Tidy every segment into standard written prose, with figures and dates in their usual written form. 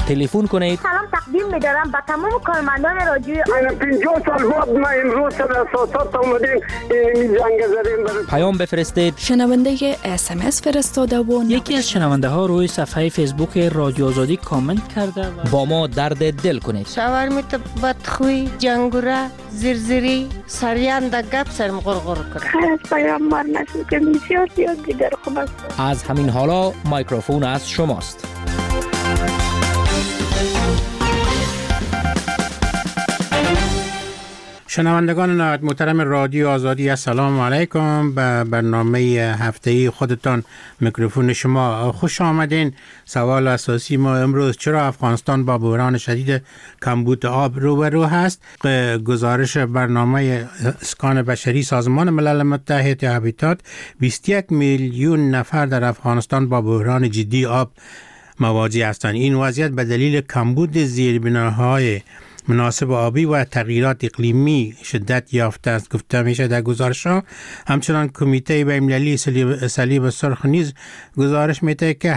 تلفن کنید. سلام تقدیم می‌دارم به تمام کارمندان رادیو. من 50 سال بعد ما امروز سر اساسات اومدیم این زنگ زدیم. پیام بفرستید. شنونده SMS فرستاده و یکی از شنونده ها روی صفحه فیسبوک رادیو آزادی کامنت کرده با ما درد دل کنید. شاورمیت بدخوی جنگوره زرزری سریان د گپ سرم غرغر کنه. خیلی پیامبر نشد که بسیار دیگر خوب است. از همین حالا مایکروفون از شماست. شنوندگان نهایت محترم رادیو آزادی، السلام علیکم. به برنامه هفته‌ای خودتان میکروفون شما خوش آمدین. سوال اساسی ما امروز: چرا افغانستان با بحران شدید کمبود آب روبرو هست؟ گزارش برنامه اسکان بشری سازمان ملل متحد هابیتات 21 میلیون نفر در افغانستان با بحران جدی آب مواجه هستند. این وضعیت به دلیل کمبود زیربناهای مناسب آبی و تغییرات اقلیمی شدت یافته است گفته میشه در گزارش ها. همچنان کمیته بین‌المللی صلیب سرخ نیز گزارش میده که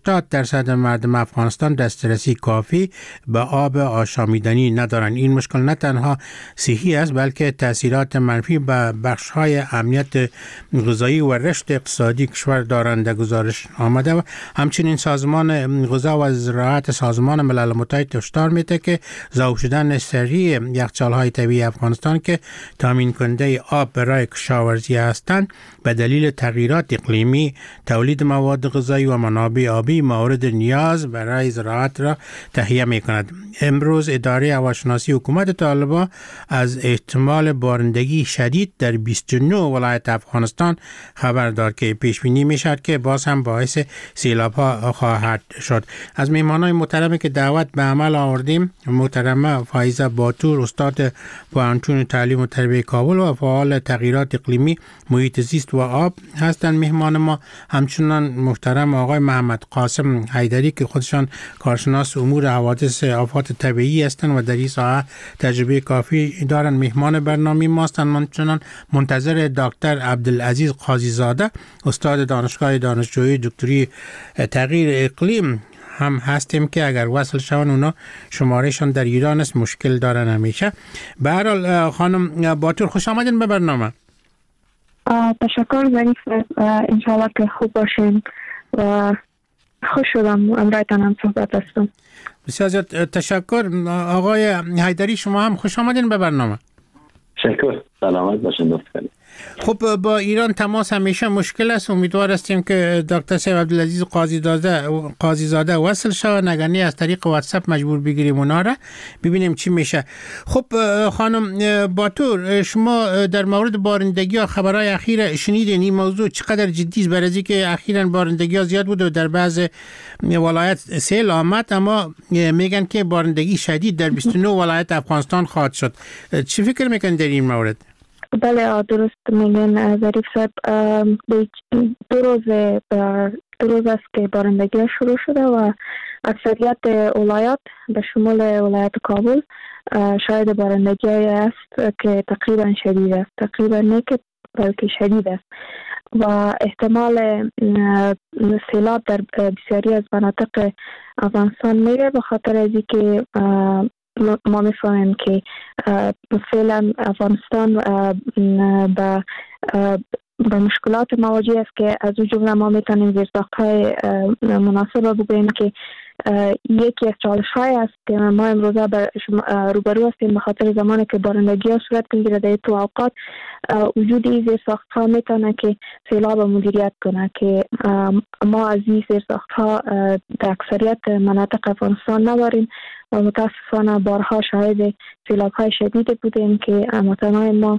80% مردم افغانستان دسترسی کافی به آب آشامیدنی ندارند. این مشکل نه تنها صحی است بلکه تاثیرات منفی به بخش های امنیت غذایی و رشد اقتصادی کشور دارند. در گزارش آمده و همچنین سازمان غذا و زراعت سازمان ملل متحد هشدار میده که ذوب شدن سریع یخچال‌های طبیعی افغانستان که تامین کننده آب برای کشاورزی هستند به دلیل تغییرات اقلیمی تولید مواد غذایی و منابع آبی مورد نیاز برای زراعت را تهیه می‌کند. امروز اداره هواشناسی حکومت طالبان از احتمال بارندگی شدید در 29 ولایت افغانستان خبر داد که پیش بینی می‌شود که باز هم باعث سیلاب‌ها خواهد شد. از مهمانان محترمی که دعوت به عمل آوردیم، محترمه فایزه باتور، استاد پوهنتون تعلیم و تربیت کابل و فعال تغییرات اقلیمی، محیط زیست و آب هستند مهمان ما. همچنان محترم آقای محمد قاسم حیدری که خودشان کارشناس امور حوادث آفات طبیعی هستند و در این ساحه تجربه کافی دارند مهمان برنامه ما هستند. همچنان منتظر دکتر عبدالعزیز قاضی زاده، استاد دانشگاه دانشجویی دکتری تغییر اقلیم هم هستیم که اگر وصل شون اونا شمارهشان در ایران است، مشکل دارن همیشه. به هر حال خانم باتور خوش آمدین به برنامه. تشکر ظریف، انشاءالله که خوب باشین و خوش شدم امرایتان هم صحبت هستم. بسیار زیاد تشکر. آقای حیدری شما هم خوش آمدین به برنامه. تشکر، سلامت باشین دوستان. خب با ایران تماس همیشه مشکل است. امیدوار هستیم که دکتر صاحب عبدالعزیز قاضی زاده وصل شود، نگرانی از طریق واتساپ مجبور بگیریم اونا را ببینیم چی میشه. خب خانم باتور، شما در مورد بارندگی ها خبرهای اخیر شنیدین؟ این موضوع چقدر جدی است؟ برای اینکه اخیراً بارندگی ها زیاد بود و در بعض ولایت سیل آمد، اما میگن که بارندگی شدید در 29 ولایت افغانستان خواهد شد. چی فکر میکنید در این مورد؟ بله درست میگن ظریف صاحب. دو روز است که بارندگی شروع شده و اکثریت ولایات به شمول ولایت کابل شاید بارندگی است که تقریبا شدید است، تقریبا نه که بلکه شدید است و احتمال سیلاب در بسیاری از مناطق افغانستان میره به خاطر از اینکه ما میفهمیم که فعلا افغانستان به مشکلات مواجه است که از اون جمله ما میتونیم زیرساخت‌های مناسب بگوییم که یکی از چالش‌های است که ما امروزه روبرو هستیم به خاطر زمانی که بارندگی‌ها صورت می‌گیره در تو اوقات وجود این زیرساخت‌ها میتونه که سیلاب مدیریت کنه که ما از این زیرساخت‌ها در اکثریت مناطق افغانستان نداریم و متاسفانه بارها شاهد سیلاب‌های شدید بودیم که هموطنان ما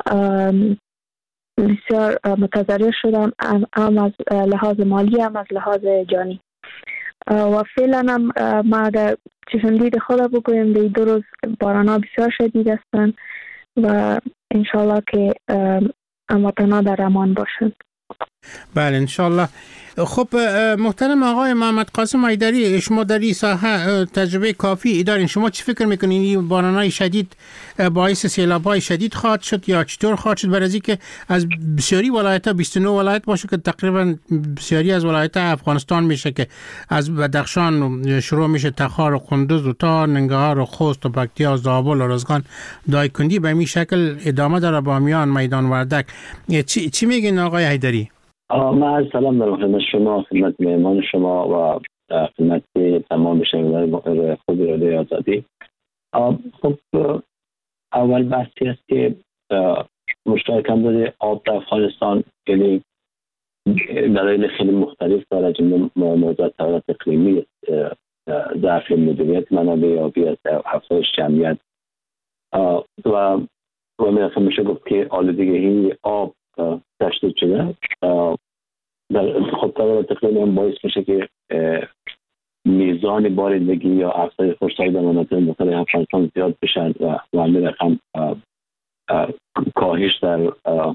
بسیار متضرر شدن، هم از لحاظ مالی هم از لحاظ جانی. و فعلا هم ما اگر چشمدید خود بگویم در 2 روز باران‌ها بسیار شدید هستند و انشالله که هموطنان در امان باشند. بله انشالله. خب محترم آقای محمد قاسم حیدری، شما در این ساحه تجربه کافی دارین. شما چی فکر میکنین این بارانهای شدید باعث سیلاب‌های شدید خواهد شد یا چطور خواهد شد؟ برای اینکه از بسیاری ولایت‌ها 29 ولایت باشه که تقریبا بسیاری از ولایت‌ها افغانستان میشه که از بدخشان شروع میشه، تخار و کندوز و تا ننگرهار و خوست و پکتیا و زابل و روزگان دایکنډي به این شکل ادامه داره، بامیان، میدان وردک. چی میگین آقای حیدری؟ من سلام دارم خدمت شما، خدمت مهمان شما و خدمت تمام شنوندگان خوب رادیوی آزادی. خب اول بحثی است که مشکل کمبود آب در افغانستان یعنی دلایل خیلی مختلف داره، جمله موضوع تغییرات اقلیمی، ضعف مدیریت منابع آبی است، افزایش جمعیت و میشه گفت که آلودگی آب تشدید شده. خب تغییرات اقلیمی هم باعث میشه که میزان بارندگی یا افزایش خشکسالی در مناطق مختلف افغانستان زیاد بشن و همین رقم کاهش در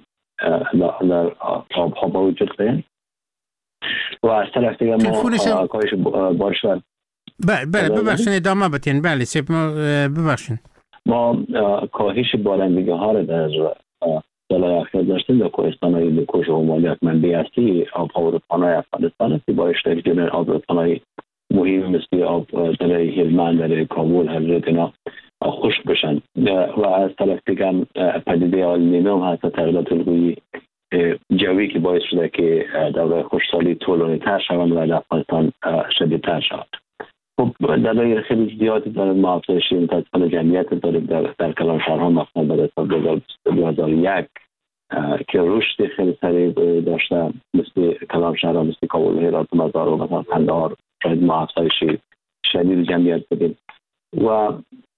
آبها با وجود بیاید و از طرف دیگه ما کاهش بارش و بله ببخشید ادامه بدین. بله ببخشید. ما کاهش بارندگی ها رو در سالهای اخیر داشتیم در کوهستان‌های هندوکش و همالی منبع اصلی آب‌ها و رودخانه‌های افغانستان است که با اشتراک جمعی آب رودخانه‌های مهم مثل آب دره هلمند، دره کابل، حضرت اینا خشک بشن و از طرف دیگه پدیده آلنینو هم هست، تغییرات الگویی جوی که باعث شده که دوره خشکسالی طولانی‌تر شوند و در افغانستان شدیدتر شود. خب دلایل خیلی زیادی داره. ما افزایش متاسفانه جمعیت داریم در کلان شهرها، مثلا بعد از سال 2001 که رشد خیلی سریع داشته، مثل کلان شهرها مثل کابل، هرات، مزار و مثلا قندهار شاید ما افزایش شدید جمعیت بدیم و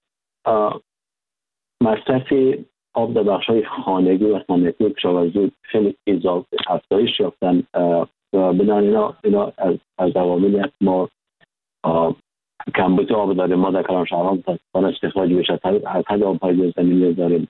مصرف آب در بخش‌های خانگی و صنعتی کشاورزی خیلی افزایش یافتن و بنابراین اینا از عواملی است. ما کمبود آب داریم. ما در کلان شهرها متاسفانه استخراج بیش از حد آب‌های زمینی داریم،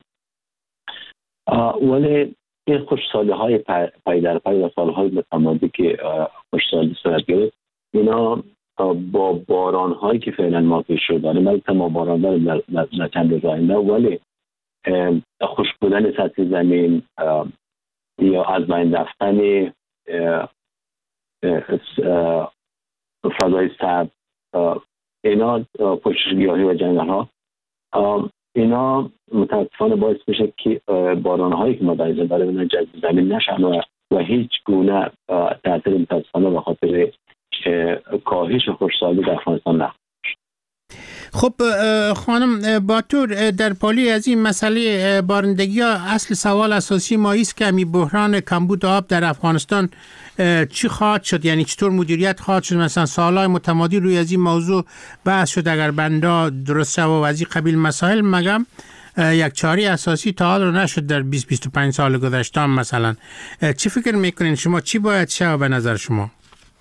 ولی این خشکسالی‌های پی در پی و سال‌های متمادی که خشکسالی صورت گرفت، اینا با باران‌هایی که فعلا ما پیش رو داریم، البته ما باران داریم در چند روز آینده، ولی خشک بودن سطح زمین یا از بین رفتن فضای سبز، اینا پوشش گیاهی و جنگل‌ها، اینا متاسفانه باعث میشه که باران‌هایی که ما در اینجا داریم جذب زمین نشن و هیچ گونه تأثیر متاسفانه به خاطر کاهش خشکسالی در افغانستان نخواهد. خب خانم باتور، در پالی از این مسئله بارندگی ها اصل سوال اساسی ما است که همین بحران کمبود آب در افغانستان چی خواهد شد؟ یعنی چطور مدیریت خواهد شد؟ مثلا سالهای متمادی روی از این موضوع بحث شد، اگر بنده درست شد و از این قبیل مسائل، مگم یک چاره اساسی تا حال رو نشد در 20-25 سال گذشته. مثلا چی فکر میکنین شما؟ چی باید شد به نظر شما؟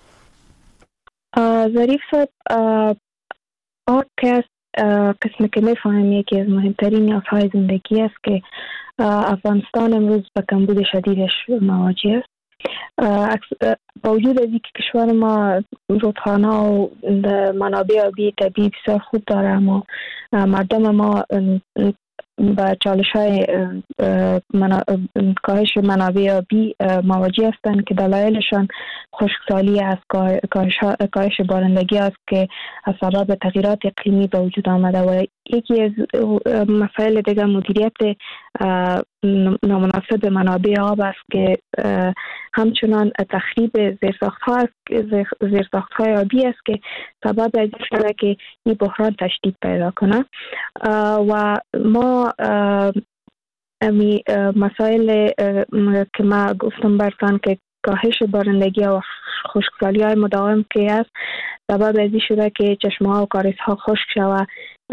ظریف صاحب، آب که قسمی که میفهمیم یکی از مهمترین نیازهای زندگی است که افغانستان امروز به کمبود شدیدش مواجه است. با وجود از اینکه کشور ما رودخانه و منابع آبی طبیعی بسیار خوب داره، اما مردم ما با چالش‌های کاهش منابع آبی مواجه هستند که دلایلشان خشکسالی است، کاهش بارندگی است که از سبب تغییرات اقلیمی به وجود آمده و یکی از مسائل دیگر مدیریت نامناسب منابع آب است که همچنان تخریب زیرساخت‌های آبی است که سبب از این شده که این بحران تشدید پیدا کنه و ما مسائل که ما گفتم برسان که کاهش بارندگی و خشکسالی‌های مداوم که است سبب از این شده که چشمه‌ها و کاریزها خشک شود،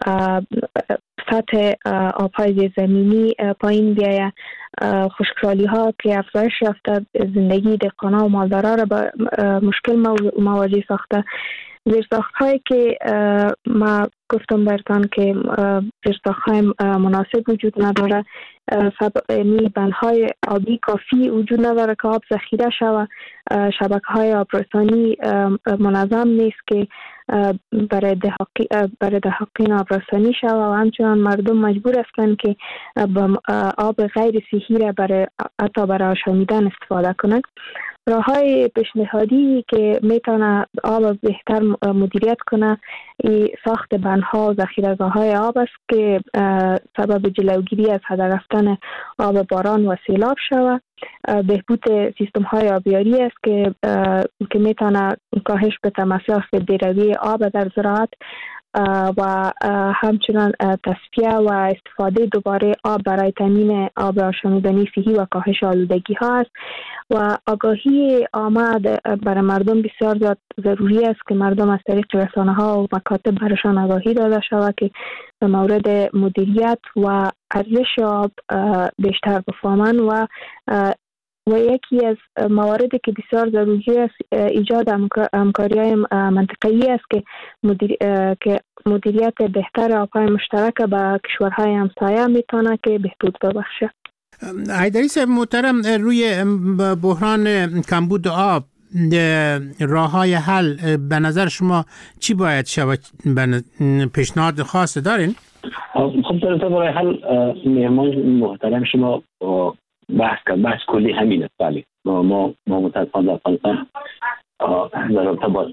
سطح آب‌های زیرزمینی پایین بیاید، خشکسالی‌ها که افزایش یافته زندگی دهقان‌ها و مالدارا را به مشکل مواجه ساخته زیرساخت‌هایی که ما گفتم برتان که زیرساخت‌های مناسب وجود نداره، بندهای آبی کافی وجود نداره که آب ذخیره شود، شبکه‌های آبرسانی منظم نیست که برای دهقین آبرسانی شود و همچنان مردم مجبور هستند که آب غیر صحی را حتی برای آشامیدن استفاده کنند. راه‌های پیشنهادی که میتونه آب بهتر مدیریت کنه ساخت بندها و ذخیره‌گاه‌های آب است که سبب جلوگیری از هدر رفتن آب باران و سیلاب شود. بهبود سیستم‌های آبیاری است که میتونه کاهش بده مصرف بی‌رویه آب در زراعت و همچنان تصفیه و استفاده دوباره آب برای تامین آب آشامیدنی صحی و کاهش آلودگی ها است و آگاهی عامه برای مردم بسیار زیاد ضروری است که مردم از طریق رسانه ها و مکاتب برشان آگاهی داده شود که به مورد مدیریت و ارزش آب بیشتر بفهمند و یکی از مواردی که بسیار ضروری است ایجاد همکاری‌های منطقه‌ای است که مدیریت بهتر آب‌های مشترک به کشورهای همسایه میتونه که بهبود ببخشه. حیدری صاحب محترم، روی بحران کمبود آب راه‌های حل به نظر شما چی باید شود؟ پیشنهاد خاص دارین؟ خب در برای حل مهمان محترم شما بحث کلی همین است. بله ما متاسفانه در افغانستان در رابطه با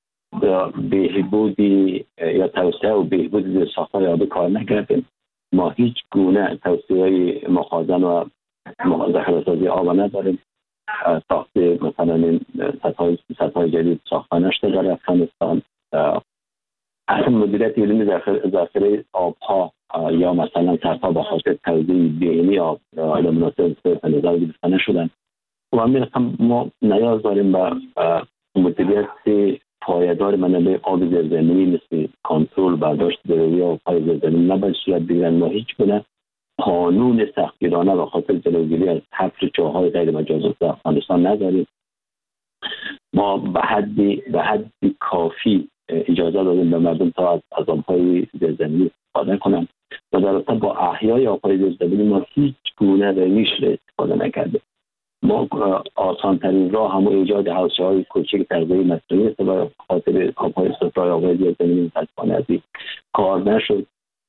بهبودی یا توسعه و بهبود زیرساخت‌های آبی کار نکردیم. ما هیچ گونه توسعه مخازن و ذخیره‌سازی آب نداریم. ساخت مثلا سطح جدید ساخته نشده در افغانستان. اصلا مدیریت علمی ذخیره آبها یا مثلا سرپا به خاطر توزیع بینی آب را مناسب به نظر گرفته نشدن و همین رقم ما نیاز داریم به مدیریت پایدار منابع آب زیرزمینی مثل کنترل برداشت ضروری آب‌های زیرزمینی نباید صورت بگیرند. ما هیچ گونه قانون سختگیرانه به خاطر جلوگیری از حفر چاه‌های غیر مجاز در افغانستان نداریم. ما به حدی کافی اجازه دادیم به مردم تا از آب‌های زیرزمینی استفاده کنند و در رابطه با احیای آب‌های زیرزمینی ما هیچ گونه روش را استفاده نکردیم. ما آسان‌ترین راه هم ایجاد حوضچه‌های کوچک تغذیه مصنوعی است برای خاطر آب‌های صفرای آب‌های زیرزمینی متأسفانه از کار نشد.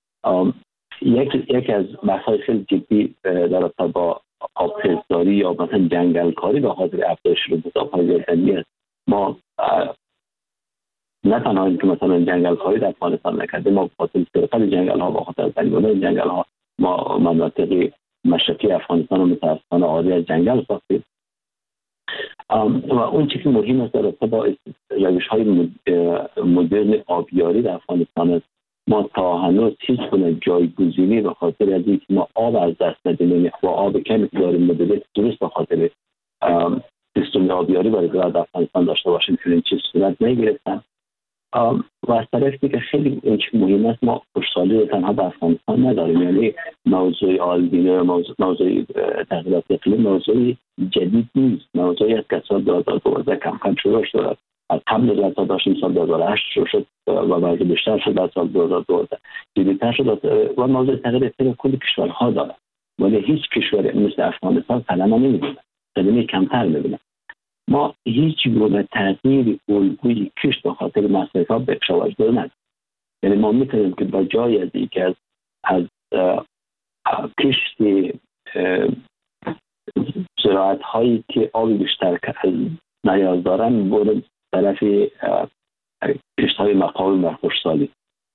یکی از بحث‌های خیلی جدی در رابطه با آبخیزداری یا مثلا جنگلکاری به خاطر افزایش رطوبت آب‌های زیرزمینی است. ما نه تنها اینکه مثلا جنگلکاری در افغانستان نکردیم، ما به خاطر سرقت جنگل‌ها به خاطر تنگ‌آلودی جنگل‌ها ما مناطق مشرقی افغانستان رو متأسفانه عاری از جنگل ساختیم. و اون چیزی که مهم است در رابطه با روش‌های مدرن آبیاری در افغانستان است. ما تا هنوز هیچ گونه جایگزینی به خاطر از اینکه ما آب از دست ندیم و آب کمی که داریم مدیریت درست به خاطر سیستم آبیاری برای زراعت افغانستان داشته باشیم که این چیز صورت نگرفتن. و از طرفی که خیلی این چیز مهم است، ما خوشحالی تنها به افغانستان نداریم. یعنی موضوع آلودگی، موضوع تغییرات اقلیم موضوع جدید نیست. موضوعی است که سال 2012 کم کم شروع شد. از قبل از سال داشتیم، سال 2008 شروع شد و بعد بیشتر شد در سال 2012 جدیدتر شد و موضوع تغییر اقلیم کل کشورها داره، ولی هیچ کشوری مثل افغانستان کلمه نمی‌دونه، کلمه کمتر می‌دونه. ما هیچ گونه تغییر الگوی کشت به خاطر مصرفات به کشاورز نداریم. یعنی ما میتونیم که با جای از اینکه از کشت زراعت هایی که آب بیشتر نیاز دارن برد طرف کشت های مقاوم و خشکسالی.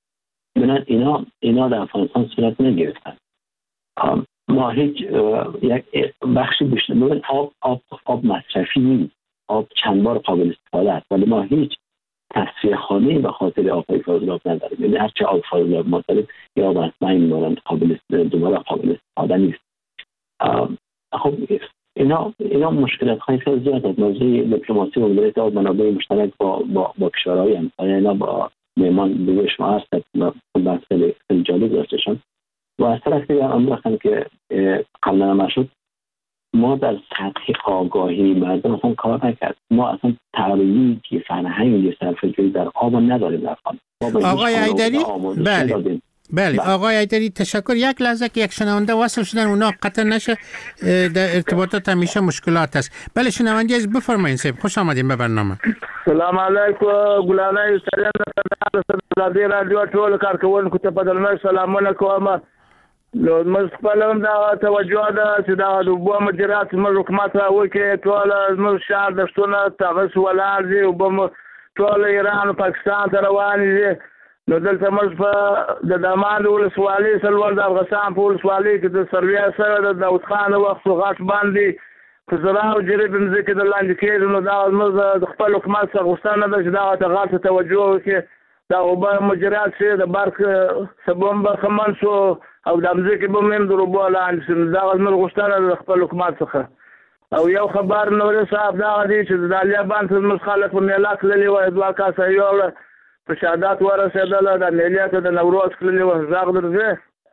اینا در افغانستان صورت نگرفتن. ما هیچ یک بخشی بیشتر ببین آب مصرفی نیست. آب چند بار قابل استفاده است، ولی ما هیچ تصفیه خانه‌ای به خاطر آب‌های فاضلاب نداریم. یعنی هرچه آب فاضلاب ما داریم یا آب مصنوعی می‌مونن دوباره قابل استفاده نیست. خب اینا مشکلات‌های خیلی زیاد است. موضوع دیپلماسی و مدیریت آب منابع مشترک با کشورهای همسایه اینا با میهمان دیگه شما هست و بحث خیلی جالب داشتشون. و از طرف دیگه امروز که قبلا هم شد ما در سطح آگاهی مردم اصلا کار نکرد. ما اصلا ترویج فرهنگ صرفه‌جویی در آب نداریم در خانه. آقای حیدری، بله آقای حیدری تشکر. یک لحظه که یک شنونده وصل شدن اونا قطع نشه، در ارتباطات همیشه مشکلات است. بله شنونده از بفرمایید صاحب، خوش آمدین به برنامه. سلام علیکم ګلانای سلام د رادیو ټول کارکونکو ته په درنه سلامونه کوم. نو موږ خپل دا توجه ده چې دا د اوبو مدیریت موږ حکومت وکړي، ټول موږ شهر دښتونه تغس ولاړ دي، اوبه ټول ایران او پاکستان ته روان دي. نو دلته موږ په د دامان ولسوالۍ سلور د افغانستان په ولسوالۍ کې د سرویا سره د داود خان وخت غاټ باندې په زراعت جریب مځکې د لاندې کېږي. نو دا موږ د خپل حکومت څخه غوښتنه ده چې دا ته غاټ توجه وکړي، دا اوبه مدیریت شي، د برق سبم به خمن شو او د مځکې به مهم د اوبو لاندې شي. دا موږ غوښتنه ده د خپل حکومت څخه. او یو خبر نوري صاحب دا دی چې د طالبان څخه موږ خلک په میله تللي وای، دوه کاسه یو په شهادت ورسېدله، د میلې ته د نوروز تللي وای. غږ درځي؟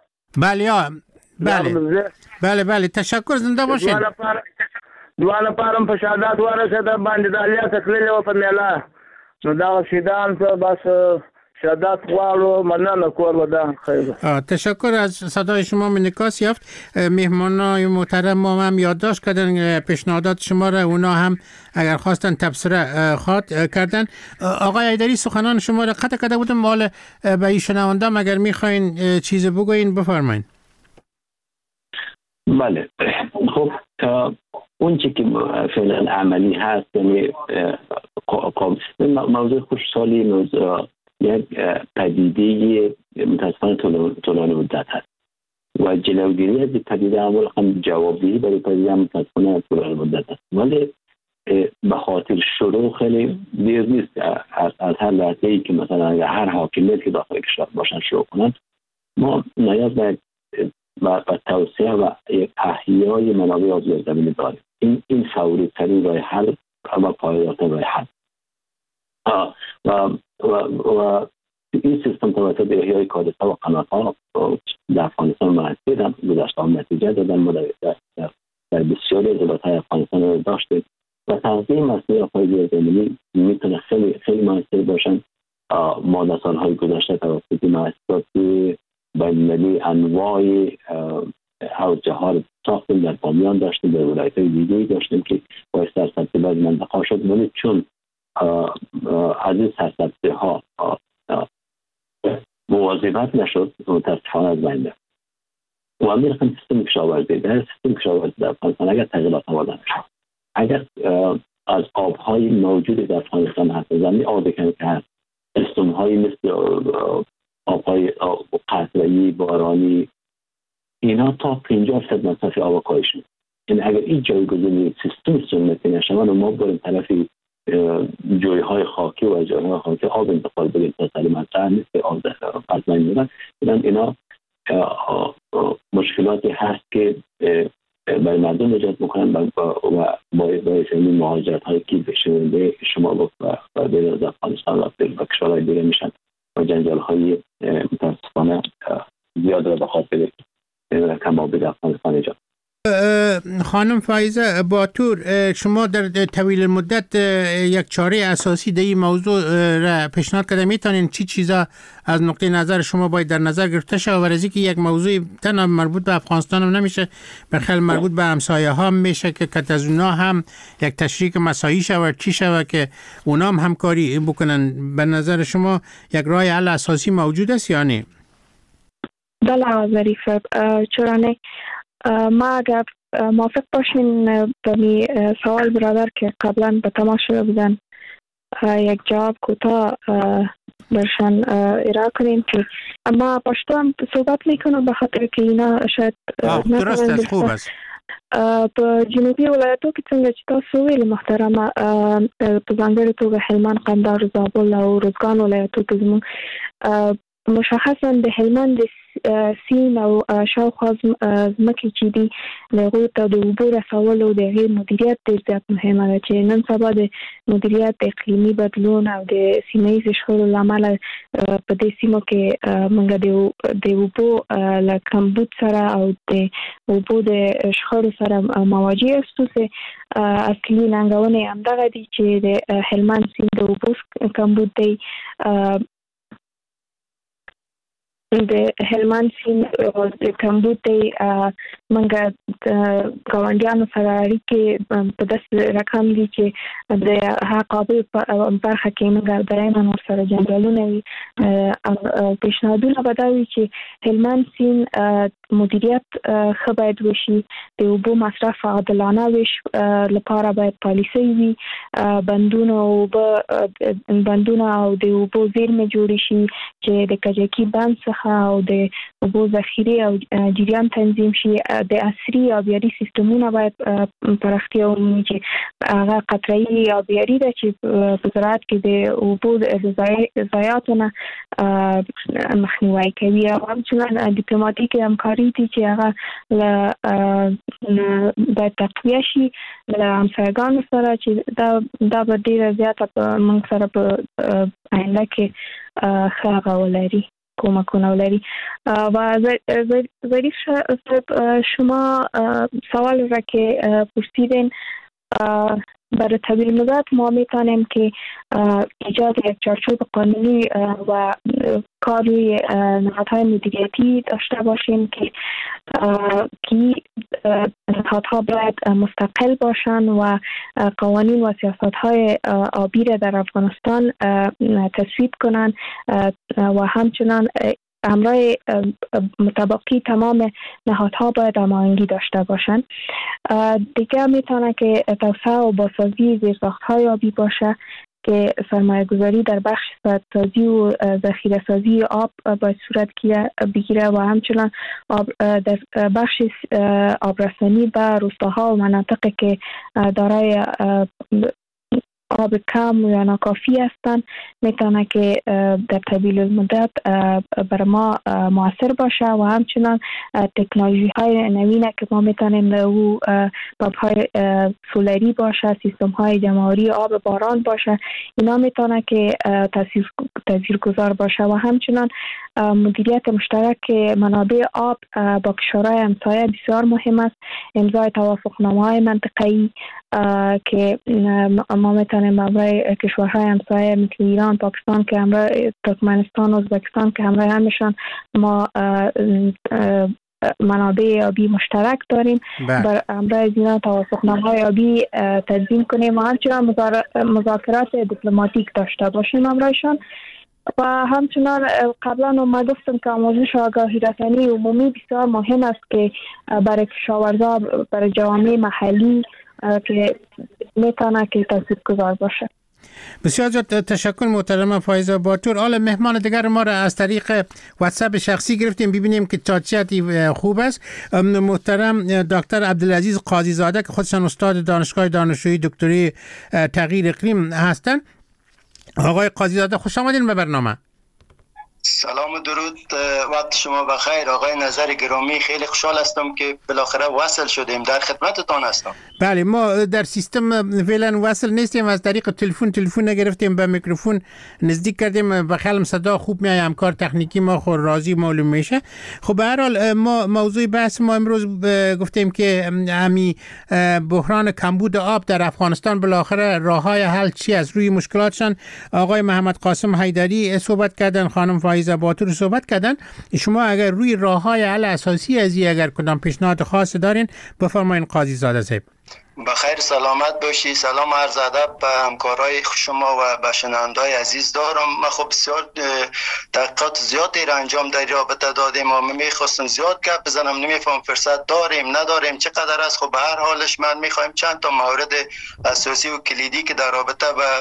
بله تشکر، زنده باشین. دوه نفرم په شهادت ورسېده، باندې د علیه ته تللي وای په میله. نو دا شهیدان ته بس شهادت غواړو، مننه کور وده خیر. تشکر. از صدای شما انعکاس یافت. مهمانای محترم ما هم یادداشت کردن پیشنهادات شما را، اونا هم اگر خواستن تبصره کردن. آقای حیدری سخنان شما را قطع کرده بودم، مال به این شنونده اگر میخواین چیز بگوین بفرمایین. بله خب اون چی که فعلا عملی هست، یعنی موضوع خوشحالی یک پدیده متاسفانه طولانی مدت هست و جلوگیری از پدیده هم جوابدهی برای پدیده متاسفانه طولانی مدت هست. ولی به خاطر شروع خیلی دیر نیست. از هر لحظه‌ای که مثلا اگر هر حاکمیت که داخل کشور باشن شروع کنند، ما نیاز به توسعه و یک احیای منابع آب زمینی داریم. این فوری ترین راه حل و پایدارترین راه حل و این سیستم توسط احیای کادرها و قنات‌ها در افغانستان موثر گذشته نتیجه دادن. ما در بسیاری از ولایت‌های افغانستان رو داشتیم و تغذیه مسئله آب‌های زمینی میتونه خیلی خیلی موثر باشن. ما در سال‌های گذشته توسط مؤسسات بین‌المللی انواع حوضچه‌ها رو ساختیم، در بامیان داشتیم، در ولایت‌های دیگه‌ای داشتیم که باعث سرسبزی باید منطقه شد، ولی چون از این سرسبزی‌ها مواظبت نشد متاسفانه از بین رفت. و هم می‌رفتن سیستم کشاورزی. در سیستم کشاورزی در افغانستان اگر تغییرات آورده نشد، اگر از آب‌های موجود در افغانستان هست، زمین آبکنی که هست، سیستم‌هایی مثل آب‌های قطره‌ای، بارانی، اینا تا 50% مصرف آب کاهش می‌کنه. یعنی اگر این جایگزینی سیستم سنتی نشه و ما بریم طرف جوی‌های خاکی و جوی‌های خاکی آب انتقال بدیم تا سری مطرح نیست که آب از بین میرن. اینا مشکلاتی هست که برای مردم ایجاد میکنن و باعث این مهاجرت‌هایی که به شما گفت و بین از افغانستان و کشورهای دیگه میشن و جنجال‌های متاسفانه زیاد را به خاطر کم‌آبی در افغانستان ایجاد. خانم فایزه باتور، شما در طویل مدت یک چاره اساسی در این موضوع را پیشنهاد کرده، میتونین چی چیزا از نقطه نظر شما باید در نظر گرفته شود؟ و از اینکه یک موضوع تنها مربوط به افغانستان هم نمیشه، بخیل مربوط به همسایه ها میشه که از اونا هم یک تشریک مساعی شود، چی شود که اونا هم همکاری بکنن. به نظر شما یک راه حل اساسی موجود است یا نه؟ بله ظریف صاحب، چرا نه؟ ما اگر موافق باشین به سوال برادر که قبلا به تماس شده بودن یک جواب کوتاه برشان ارائه کنیم که ما پشتو هم صحبت میکنم به خاطر که اینا شاید درست است، خوب است. په جنوبي ولایتو کې څنګه چې تاسو ویل محترمه، په ځانګړي توګه هلمند، قندهار، زابل او روزګان ولایتو کې زموږ مشخصا د هلمند سیند او شاوخوا ځمکې چې دي د هغوی ته د اوبو رسولو د هغې مدیریت ډېر زیات مهمه ده چې نن سبا د مدیریت د اقلیمي بدلون او د سیمه ییزو شخړو له امله په دې سیمو کې موږ د اوبو له کمبود سره او د اوبو د شخړو سره مواجه یاستو چې اصلي ننګونې همدغه دي چې د هلمند سیند د اوبو کمبود دی. د هلمند سیند د کمبود دی موږ د ګاونډیانو سره اړیکې په داسې رقم دي چې د هغه قابل برخه کې موږ دایما ورسره جنجالونه وي او پیشنهادونه به دا وي چې هلمند سیند مدیریت ښه باید وشي، د اوبو مصرف عادلانه ویش لپاره باید پالیسي وي، بندونه او د اوبو زیرمې جوړې شي چې د کجکي بند څخه او د اوبو ذخیره او جریان تنظیم شي. د عصري آبیاري سیستمونه باید پراختیا ومومي چې هغه قطره‌ای آبیاري ده چې په زراعت کې د اوبو د ضایعاتو نه مخنیوی کوي او همچنان ډیپلوماټیک همکاري دي چې هغه باید تقویه شي له همسایګانو سره چې دا به ډېره زیاته موږ سره په آینده کې ښه هغه ولري کمکونه ولري. و ظریف صاحب شما سوال را که پرسیدین برای تبدیل مدت ما میتونیم که ایجاد یک چارچوب قانونی و کار روی نهادهای مدیریتی داشته باشیم که نهادها باید مستقل باشند و قوانین و سیاستهای آبی را در افغانستان تصویب کنند و همچنان همراه مطابقی تمام نهادها باید هماهنگی داشته باشند. دیگه میتونه که توسعه و بازسازی زیرساخت‌های آبی باشه که سرمایه‌گذاری در بخش سدسازی و ذخیره‌سازی آب باید صورت بگیره و همچنان در بخش آبرسانی به روستاها و مناطقی که دارای آب کم یا ناکافی هستند میتونه که در طویل المدت بر ما مؤثر باشه و همچنان تکنولوژی های نوینه که ما میتونیم در او پمپ‌های سولری باشه، سیستم های جمع‌آوری آب باران باشه، اینا میتونه که تاثیرگذار باشه و همچنان مدیریت مشترک منابع آب با کشورهای همسایه بسیار مهم است. امضای توافقنامه‌های منطقه‌ای که ما میتونیم برای کشورهای همسایه مثل ایران، پاکستان که همراه ترکمنستان و ازبکستان که همراه همشان ما منابع آبی مشترک داریم، بر همراه اینا توافقنامه‌های آبی تنظیم کنیم و همچنان مذاکرات دیپلماتیک داشته باشیم همراهشان. و همچنان قبلا ما گفتم که آموزش و آگاهی رسانی عمومی بسیار مهم است که برای کشاورزا، برای جوامع محلی که میتونه که تاثیرگذار باشه. بسیار زیاد تشکر محترم فایزه باتور. حالا مهمان دیگر ما را از طریق واتساپ شخصی گرفتیم، ببینیم که چاچیتی خوب است. محترم دکتر عبدالعزیز قاضی زاده که خودشان استاد دانشگاه دانشجویی دکتری تغییر اقلیم هستند. آقای قاضی زاده خوش آمدین به برنامه. سلام و درود، وقت شما بخیر. آقای نظر گرامی، خیلی خوشحال هستم که بالاخره وصل شدیم، در خدمتتان هستم. بله، ما در سیستم فعلا وصل نیستیم، از طریق تلفن نگرفتیم، به میکروفون نزدیک کردیم، به خیالم صدا خوب میاد، همکار تکنیکی ما خود راضی معلوم میشه. خب به هر حال ما موضوع بحث ما امروز گفتیم که همین بحران کمبود آب در افغانستان بالاخره راههای حل چی از روی مشکلاتشان. آقای محمد قاسم حیدری صحبت کردن، خانم فایزه باتور صحبت کردن. شما اگر روی راههای حل اساسی از اگر کدام پیشنهاد خاص دارین بفرمایید قاضی زاده صاحب. بخیر سلامت باشی. سلام عرض ادب به همکارای شما و به شنونده‌های عزیز دارم. ما خب بسیار تحقیقات زیادی را انجام در رابطه دادیم و میخواستم زیاد گپ بزنم، نمیفهم فرصت داریم نداریم چقدر است. خب به هر حالش من میخوایم چند تا مورد اساسی و کلیدی که در رابطه به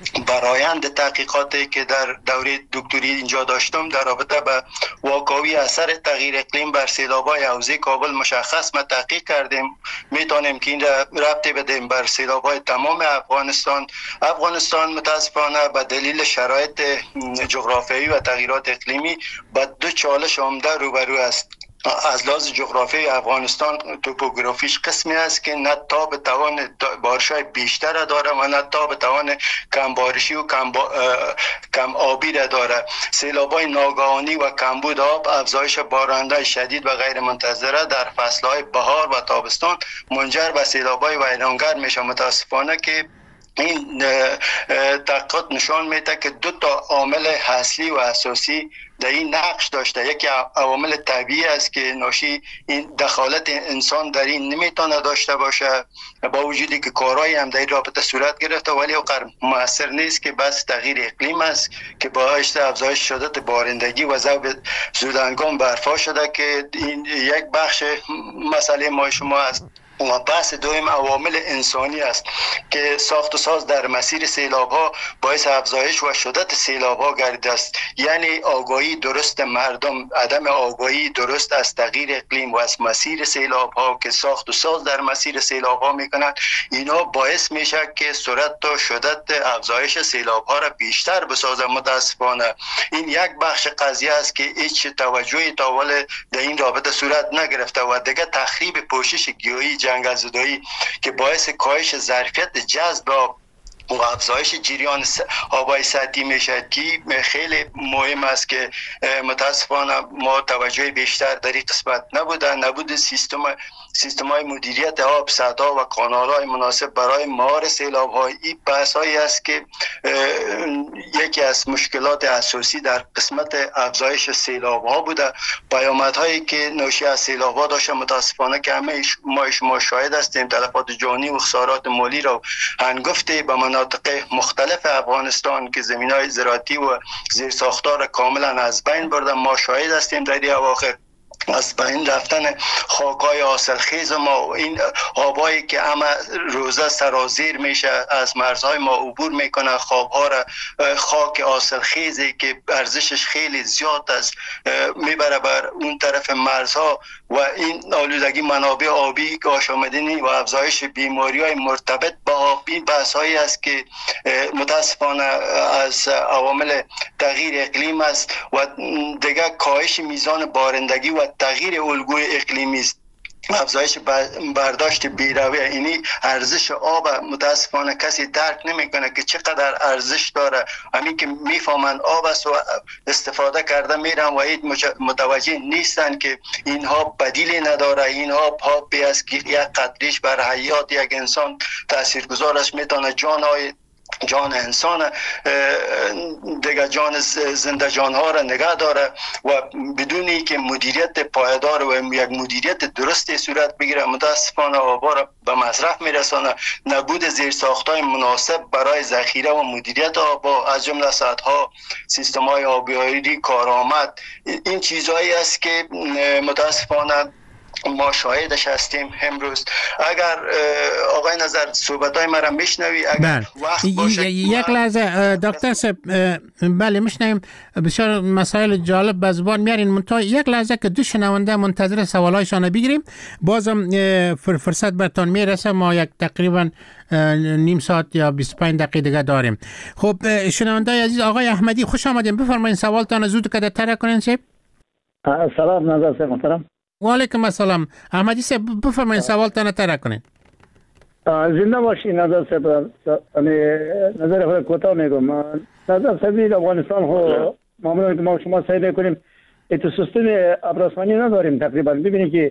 برآیند تحقیقاتی که در دوره دکتری اینجا داشتم در رابطه به واقعی اثر تغییر اقلیم بر سیلاب‌های حوزه کابل مشخص ما تحقیق کردیم. میتونیم که این ربطی بدیم بر سیلاب‌های تمام افغانستان متاسفانه به دلیل شرایط جغرافیایی و تغییرات اقلیمی با دو چالش عمده روبرو است. از لحاظ جغرافی افغانستان توپوگرافیش قسمی است که نه تاب توان بارش‌های بیشتر داره و نه تاب توان کم بارشی و کم آبی را داره. سیلاب‌های ناگهانی و کمبود آب، افزایش بارندهای شدید و غیر منتظره در فصل‌های بهار و تابستان منجر به سیلاب‌های ویرانگر میشه. متاسفانه که این تحقیقات نشان میده که دو تا عامل اصلی و اساسی در این نقش داشته. یکی عوامل طبیعی است که ناشی این دخالت انسان در این نمیتونه داشته باشه، با وجودی که کارهایی هم در این رابطه صورت گرفته، ولی اوقات مؤثر نیست که بس تغییر اقلیم است که باعث افزایش شدت بارندگی و ذوب زودهنگام برپا شده که این یک بخش مسئله ما شما است. و بحث دوم عوامل انسانی است که ساخت و ساز در مسیر سیلاب ها باعث افزایش و شدت سیلاب ها گردیده است. یعنی آگاهی درست مردم، عدم آگاهی درست از تغییر اقلیم و از مسیر سیلاب ها که ساخت و ساز در مسیر سیلاب ها میکنند، اینا باعث میشه که سرعت و شدت افزایش سیلاب ها را بیشتر بسازه. متاسفانه این یک بخش قضیه است که هیچ توجهی تا حال در این رابطه صورت نگرفته و دیگه تخریب پوشش گیاهی، جنگل‌زدایی که باعث کاهش ظرفیت جذب آب و افزایش جریان آبای سطحی میشد که خیلی مهم است که متاسفانه ما توجه بیشتر در این قسمت نبود سیستم های مدیریت آب، سدها و کانال های مناسب برای مهار سیلاب های. این بحث هایی است که یکی از مشکلات اساسی در قسمت افزایش سیلاب ها بوده. پیامد هایی که ناشی از سیلاب ها داشته متاسفانه که همه ما شاهد هستیم. تلفات جانی و خسارات مالی را هنگفته به مناطق مختلف افغانستان که زمینهای زراعتی و زیرساختار کاملا از بین برده. ما شاهد هستیم در این اواخر از بین رفتن خاک‌های حاصلخیز ما، این آبایی که همه روزه سرازیر میشه از مرزهای ما عبور میکنه، خاک حاصلخیزی که ارزشش خیلی زیاد است میبره بر اون طرف مرزها و این آلودگی منابع آبی، آشامیدنی و افزایش بیماری‌های مرتبط با آب. این بحث‌هایی است که متاسفانه از عوامل تغییر اقلیم است و دیگه کاهش میزان بارندگی و تغییر الگوی اقلیمی است. افزایش برداشت بیروی، یعنی ارزش آب متاسفانه کسی درک نمیکنه که چقدر ارزش داره. همین که میفهمن آب است و استفاده کرده میرن و هیچ متوجه نیستن که اینها بدیلی نداره. اینها پاپی است که یک قطریش بر حیات یک انسان تاثیرگذارش میتونه جان انسان دیگه جان زنده جانها را نگه داره و بدونی که مدیریت پایدار و یک مدیریت درستی صورت بگیره متاسفانه آبا را به مصرف میرسانه. نبود زیرساخت‌های مناسب برای ذخیره و مدیریت آبا از جمله سدها، سیستم‌های آبیاری کارآمد، این چیزهایی است که متاسفانه ما شاهدش هستیم امروز. اگر آقای نظر صحبت‌های مرا میشنوی اگر وقت باشه یک لحظه دکتر صاحب، بله میشنویم. بسیار مسائل جالب به زبان میارین. منتها یک لحظه که دو شنونده منتظر سوالایشان بگیریم، بازم فرصت برتان میرسه. ما یک تقریبا نیم ساعت یا 25 دقیقه دیگه داریم. خب شنونده عزیز آقای احمدی خوش آمدین. بفرمایید سوالتان زود که تر کنین. سلام نظر صاحب محترم. و علیکم السلام. احمدی صاحب بفرمایید سوالتان تر کنین. زنده باشین نظر صاحب. نظر خود کوتاه میگم. نظر صاحب افغانستان خو معمولا که ما شما سعی میکنیم اتو سیستم ابراسمانی نداریم تقریبا. ببینید که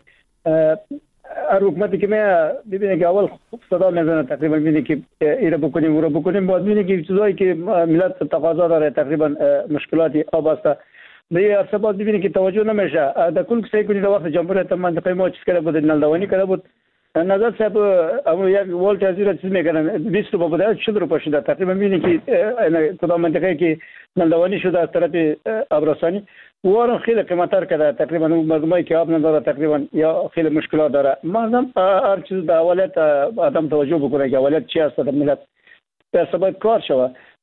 هر حکومتی که ببینید که اول خوب صدا میزنه تقریبا، ببینید که ایره بکنیم اون رو بکنیم، بعد ببینید که چیزایی که ملت تقاضا داره تقریبا مشکلات آب است به ارتباط ببینید که توجه نمیشه. در کل سعی کنید وقت جمهوریت منطقه ما چیز کرده بود، نلدوانی کرده بود. نظر صاحب اما یک ولت از این چیز میکنن 20 روپیه بوده 40 روپیه شده تقریبا. ببینید که کدام منطقه که نلدوانی شده از طرف ابراسانی وارن خیلی قیمت‌تر کرده تقریبا. مردمایی که آب نداره تقریبا یا خیلی مشکلات داره. مردم هر چیز به اولت آدم توجه بکنه که اولت چی است در ملت به سبب کار شوه.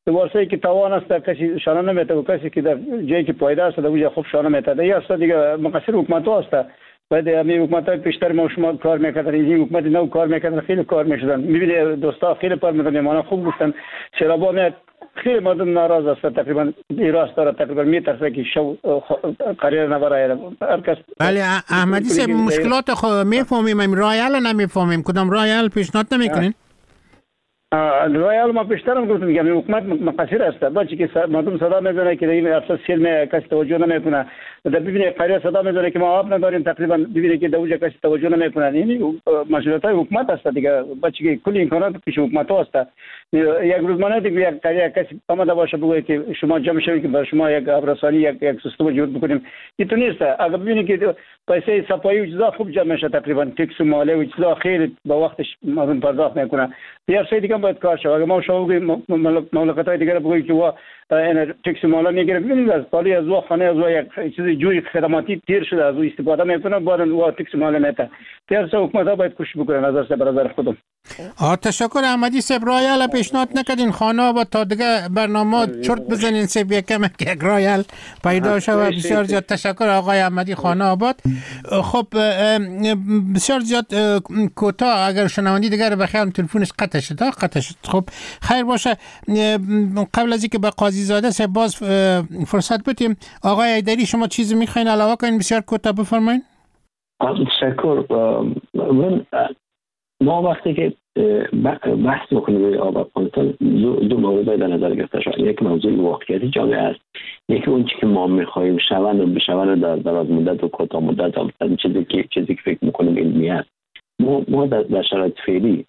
وارسایی که توان است کسی شانه نمیته و کسی که در جایی که پایده است در اونجا خوب شانه میته یا است دیگه مقصر حکومت ها است. بعد همین حکومت های پیشتر ما شما کار میکردن این حکومت نو کار میکردن خیلی کار میشدن میبینی دوستا خیلی کار میکنن میمانا خوب گفتن سیلابا میاد خیلی مردم ناراض است تقریبا راست داره تقریبا میترسه که شو قرار نبره هر کس. بله احمدی صاحب مشکلات خو میفهمیم رایال نمیفهمیم کدام رایال پیشنهاد نمیکنین؟ رایال ما پیشترم گفتم که حکومت مقصر است بچه که مردم صدا میزنه که این افسوس سیل کسی توجه نمیکنه در ببینید قریه صدا میزنه که ما آب نداریم تقریبا ببینید که دوجه کسی توجه نمیکنه یعنی مسئولیت های حکومت است دیگه بچه که کل امکانات پیش حکومت است. یک روزمانه دیگه یک قریه کسی آمده باشه بگه که شما جمع شوید که برای شما یک ابرسانی یک سیستم وجود بکنیم این نیست. اگر ببینید که پیسه صفایی و چیزا خوب جمع میشه تقریبا تکس و ماله و چیزا خیلی با وقتش مردم پرداخت میکنه یا سه دیگه باید کار شود. اگر ما شما بگیم مملکت‌های دیگر بگوییم که وا این تکس مالا میگیره ببینید از پالی از وا خانه از وا یک چیز جوی خدماتی تیر شده از او استفاده میکنه بعد وا تکس مالا میته تیار حکومت‌ها باید کوشش بکنن نظر سه برادر خودم. تشکر احمدی صاحب رایال پیشنهاد نکردین خانه آباد تا دیگه برنامه چرت بزنین صاحب یکم یک رایال پیدا شود. بسیار زیاد تشکر آقای احمدی خانه آباد. خب بسیار زیاد کوتاه اگر شنوندی دیگر بخیر تلفنش قطع شد. خب خیر باشه قبل از اینکه به قاضی زاده صاحب باز فرصت بدیم آقای حیدری شما چیزی میخواین علاوه کنین بسیار کوتاه بفرمایید. تشکر. ما وقتی که بحث میکنیم روی آب افغانستان دو موضوع در نظر گرفته شد. یک موضوع واقعیتی جامعه است، یکی اون چیزی که ما میخواهیم شون و بشون در دراز مدت و کوتاه مدت چیزی که فکر میکنیم علمی است. ما در شرایط فعلی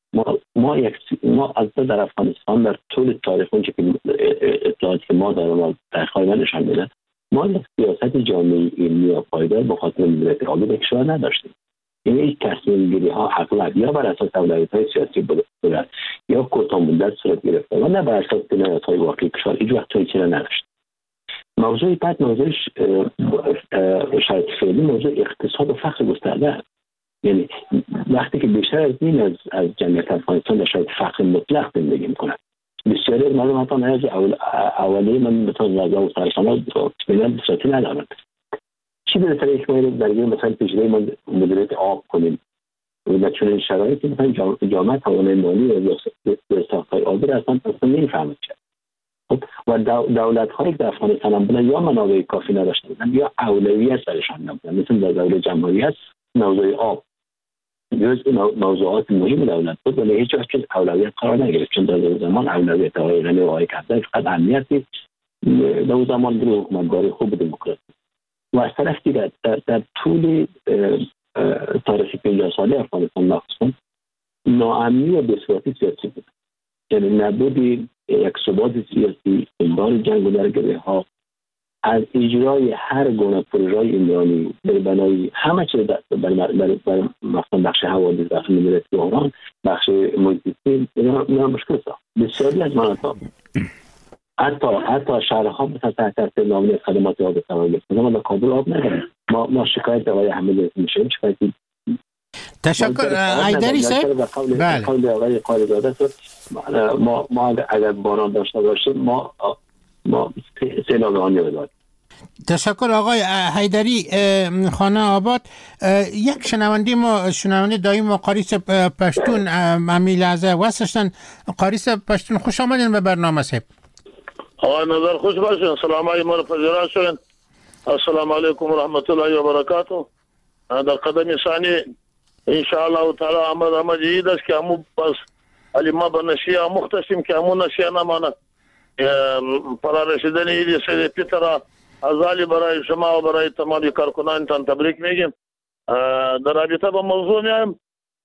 ما از در افغانستان در طول تاریخ اون چیزی اطلاعاتی که ما داریم تحقیقات نشان میده ما یک سیاست جامعه علمی و پایدار به خاطر مدیریت آبی در کشور نداشتیم. این تصمیم گیری ها اغلب یا بر اساس اولویت های سیاسی بوده یا کوتاه مدت صورت گرفته و نه بر اساس بنیاد های واقعی کشور هیچ وقت چیزی نداشت. موضوع بعد موضوع شرایط فعلی موضوع اقتصاد و فقر گسترده است. یعنی وقتی که بیشتر از نیم از جمعیت افغانستان در شرایط فقر مطلق زندگی میکنند بسیاری از مردم حتی نه از اولیه من مثلا غذا و سرسانات بسیاری بسیاری ندارند. چی بهتره یک ما درگیر مثلا پیشگیری ما مدیریت آب کنیم و در چنین شرایطی مثلا جامعه توانایی مالی و ساخت‌های آبی را اصلا نمی‌فهمد چه. خب و دولت‌هایی که در افغانستان هم بودن یا منابع کافی نداشتن یا اولویت برشان نبودن. مثل در دوره جمهوریت موضوع آب جزء موضوعات مهم دولت بود ولی هیچ وقت اولویت قرار نگرفت چون در زمان اولویت آقای غنی و آقای کفدار فقط امنیت بود. در زمان دیگه حکومتداری خوب دموکراسی و از طرف دیگر در طول تاریخ 50 ساله افغانستان مخصوصا ناامنی و بی‌ثباتی سیاسی بود. یعنی نبودی یک ثبات سیاسی، انبار جنگ و درگیری‌ها، از اجرای هر گونه پروژه عمرانی در بنای همه چیز در مثلا بخش حوادث، بخش مدیریت بحران، بخش محیط زیست اینا مشکل ساخت. بسیاری از مناطق حتی شهرها مثلا تحت تاثیر ناامنی خدمات آب قرار گرفتن. ما در کابل آب نداریم. ما شکایت آقای احمدی میشیم شکایتی. تشکر حیدری صاحب. بله. قول آقای قاری زاده ما اگر باران داشته باشیم ما سیلاب آن داریم. تشکر آقای حیدری خانه آباد. یک شنونده دایم ما قاریس پشتون امی لحظه واسشتن. قاریس پشتون خوش آمدین به برنامه صاحب. آقای نظر خوش باشین. سلام علیکم و پذیرا شوین. السلام علیکم و رحمت الله و برکاته. در قدم ثانی ان شاء الله تعالی آمد عید است که همو بس علی ما به نشیه مختصیم که همو نشیه نمانه فرا رسیدن عید سید پیتر ازالی برای شما و برای تمام کارکنانتان تبریک میگیم. در رابطه با موضوع میایم.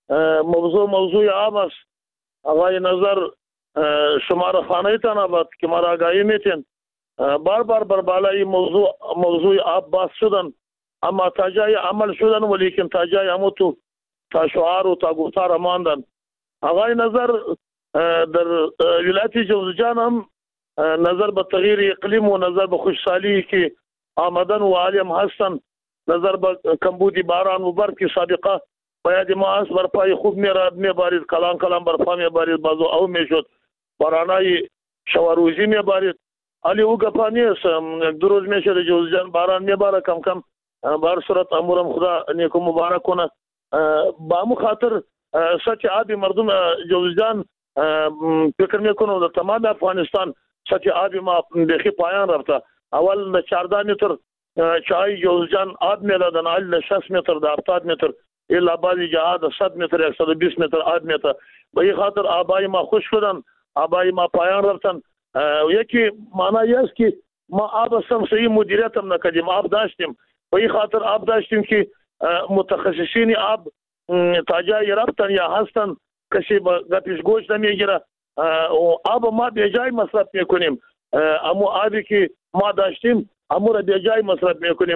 موضوع عام است. آقای نظر شما را خانه‌تان آباد که ما را آگاهی میتین بار بر بالای موضوع آب باز شدن اما تا جای عمل شدن ولیکن تا جای همو تا شعار و تا گفتار ماندن. آقای نظر در ولایت جوزجان هم نظر به تغییر اقلیم و نظر به خوشحالی که آمدن و عالم هستن نظر به کمبودی باران و برف که سابقه باید ما از برپای خوب میبارید کلان برپا میبارید بازو او میشد بارانای شواروزی میبارید علی او گپا نیست. یک دو روز میشه در جوزجان باران میباره کم کم. بار صورت امورم خدا نیکو مبارک کنه. با همون خاطر سطح آبی مردم جوزجان فکر میکنم در تمام افغانستان سطح آبی ما بخی پایان رفته. اول 14 متر چای جوزجان آب میدادن، حالا 60 متر در 70 متر الا بعضی جاها 100 متر 120 متر آب میته. به این خاطر آبای ما خوش شدن، آبای ما پایان رفتن. یکی معنی است که ما آب صحیح مدیریت هم نکردیم. آب داشتیم، به این خاطر آب داشتیم که متخصصین آب تا جایی رفتن یا هستن کسی به پیش گوش نمیگیره. آب ما به جای مصرف میکنیم. اما آبی که ما داشتیم امور به جای مصرف میکنیم.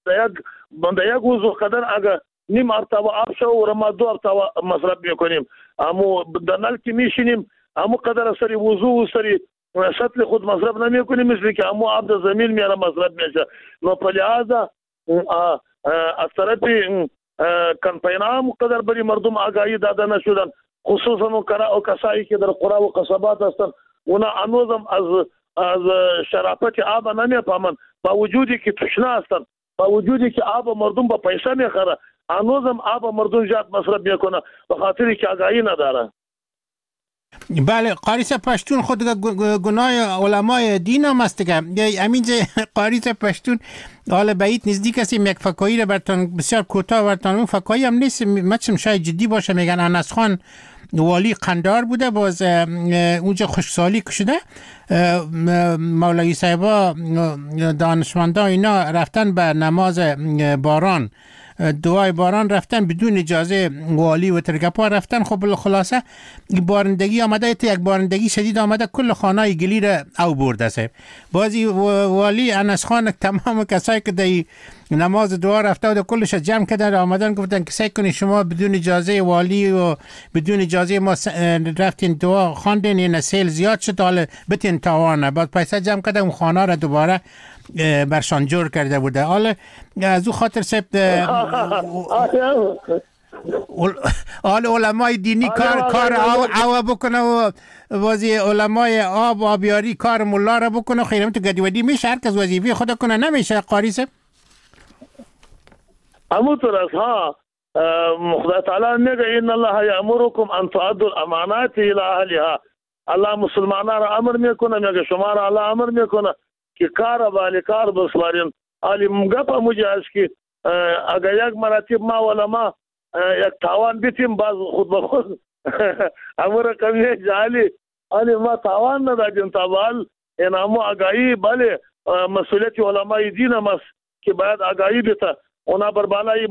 در یک وضو قدر اگر نیم ارتبا آب شو و ما 2 ارتبا مصرف میکنیم. اما در نل که میشینیم امو قدر سری وضو و سری سطل خود مصرف نمیکنیم، مثل که امو آب در زمین میاره مصرف میشه. نو په لحاظه از طرف کمپینام قدر بری مردم آگاهی داده نشدن، خصوصا و کسایی که در قرى و قصبات هستن اونا هنوزم از شرافت آب نمیفهمن. با وجودی که تشنه هستن، با وجودی که آب مردم با پیسه میخره، هنوزم آب مردم زیاد مصرف میکنه به خاطری که آگاهی نداره. بله، قاریس پشتون خود گناه علمای دین هم است که همین قاریس پشتون حالا بعید نزدیک است یک فکایی را برتان بسیار کوتاه برتان. اون فکایی هم نیست، مچم شاید جدی باشه. میگن انس خان والی قندار بوده، باز اونجا خوشسالی کشیده. مولوی صاحبا دانشمندا اینا رفتن به نماز باران، دعای باران رفتن بدون اجازه والی و ترگپا رفتن. خب خلاصه بارندگی آمده، یک بارندگی شدید آمده، کل خانه گلی را او برده است. بازی والی انس خان تمام کسایی که در نماز دعا رفته و کلش جمع کردن آمدن گفتن که سعی کنید شما بدون اجازه والی و بدون اجازه ما رفتین دعا خواندین، این سیل زیاد شد، حالا بتین تاوانه. بعد پیسه جمع کردن اون خانه را دوباره برشان جور کرده بوده. حالا از او خاطر سبت حالا علمای دینی کار آوا بکنه و وازی علمای آب و آبیاری کار ملا را بکنه. خیلی تو گدیودی میشه هر کس وظیفه خود کنه، نمیشه قاریسه همونطور است. ها خدا تعالی میگه ان الله یامرکم ان تؤدوا الامانات الى اهلها. الله مسلمانان را امر میکنه، میگه شما را الله امر میکنه که کار بالی کار بسپارین. علی مگپ موجه است که اگر یک مراتب ما علما یک تاوان بیتیم باز خود به خود امر کمی جالی علی ما تاوان ندادیم تابال این امو آگاهی بله مسئولیت علمای دین هم است که باید آگاهی بیتا. اونا بربالای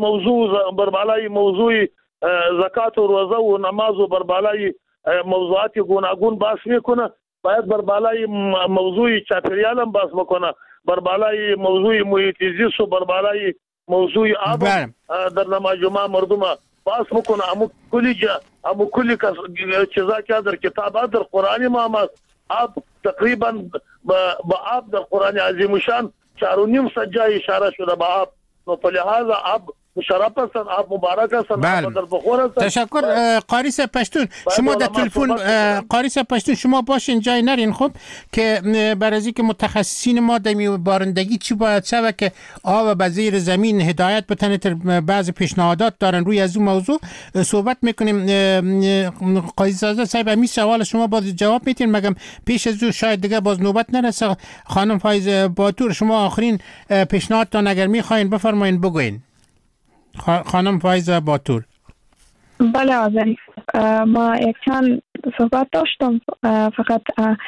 موضوع زکات و روزه و نماز و بربالای موضوعات گوناگون بحث میکنه. باید بربالای موضوع چاپریال هم بحث بکنه، بربالای موضوع محیط زیست و بربالای موضوع آب در نماز جمعه مردم بحث بکنه. امو کلی چیزا که در کتابات در قرآن ما آب تقریبا با آب در قرآن عظیم شان 4.5 جای اشاره شده با آب. نو په لحاظ آب مشرف هستن، آب مبارک هستن، آب در بخور هستن. تشکر قاریس پشتون. شما در تلفن قاریس پشتون شما باشین جای نرین خب که برای از اینکه متخصصین ما در بارندگی چی باید شود که آب به زیر زمین هدایت بتنه، بعضی پیشنهادات دارن روی از اون موضوع صحبت میکنیم. قاضی صاحب همین سوال شما باز جواب میتین، مگم پیش از اون شاید دیگه باز نوبت نرسه. خانم فایز باتور شما آخرین پیشنهادتان اگر میخواین بفرمایین بگوین. خانم فایز باتور. بله آذری، ما یک چند صحبت داشتم، فقط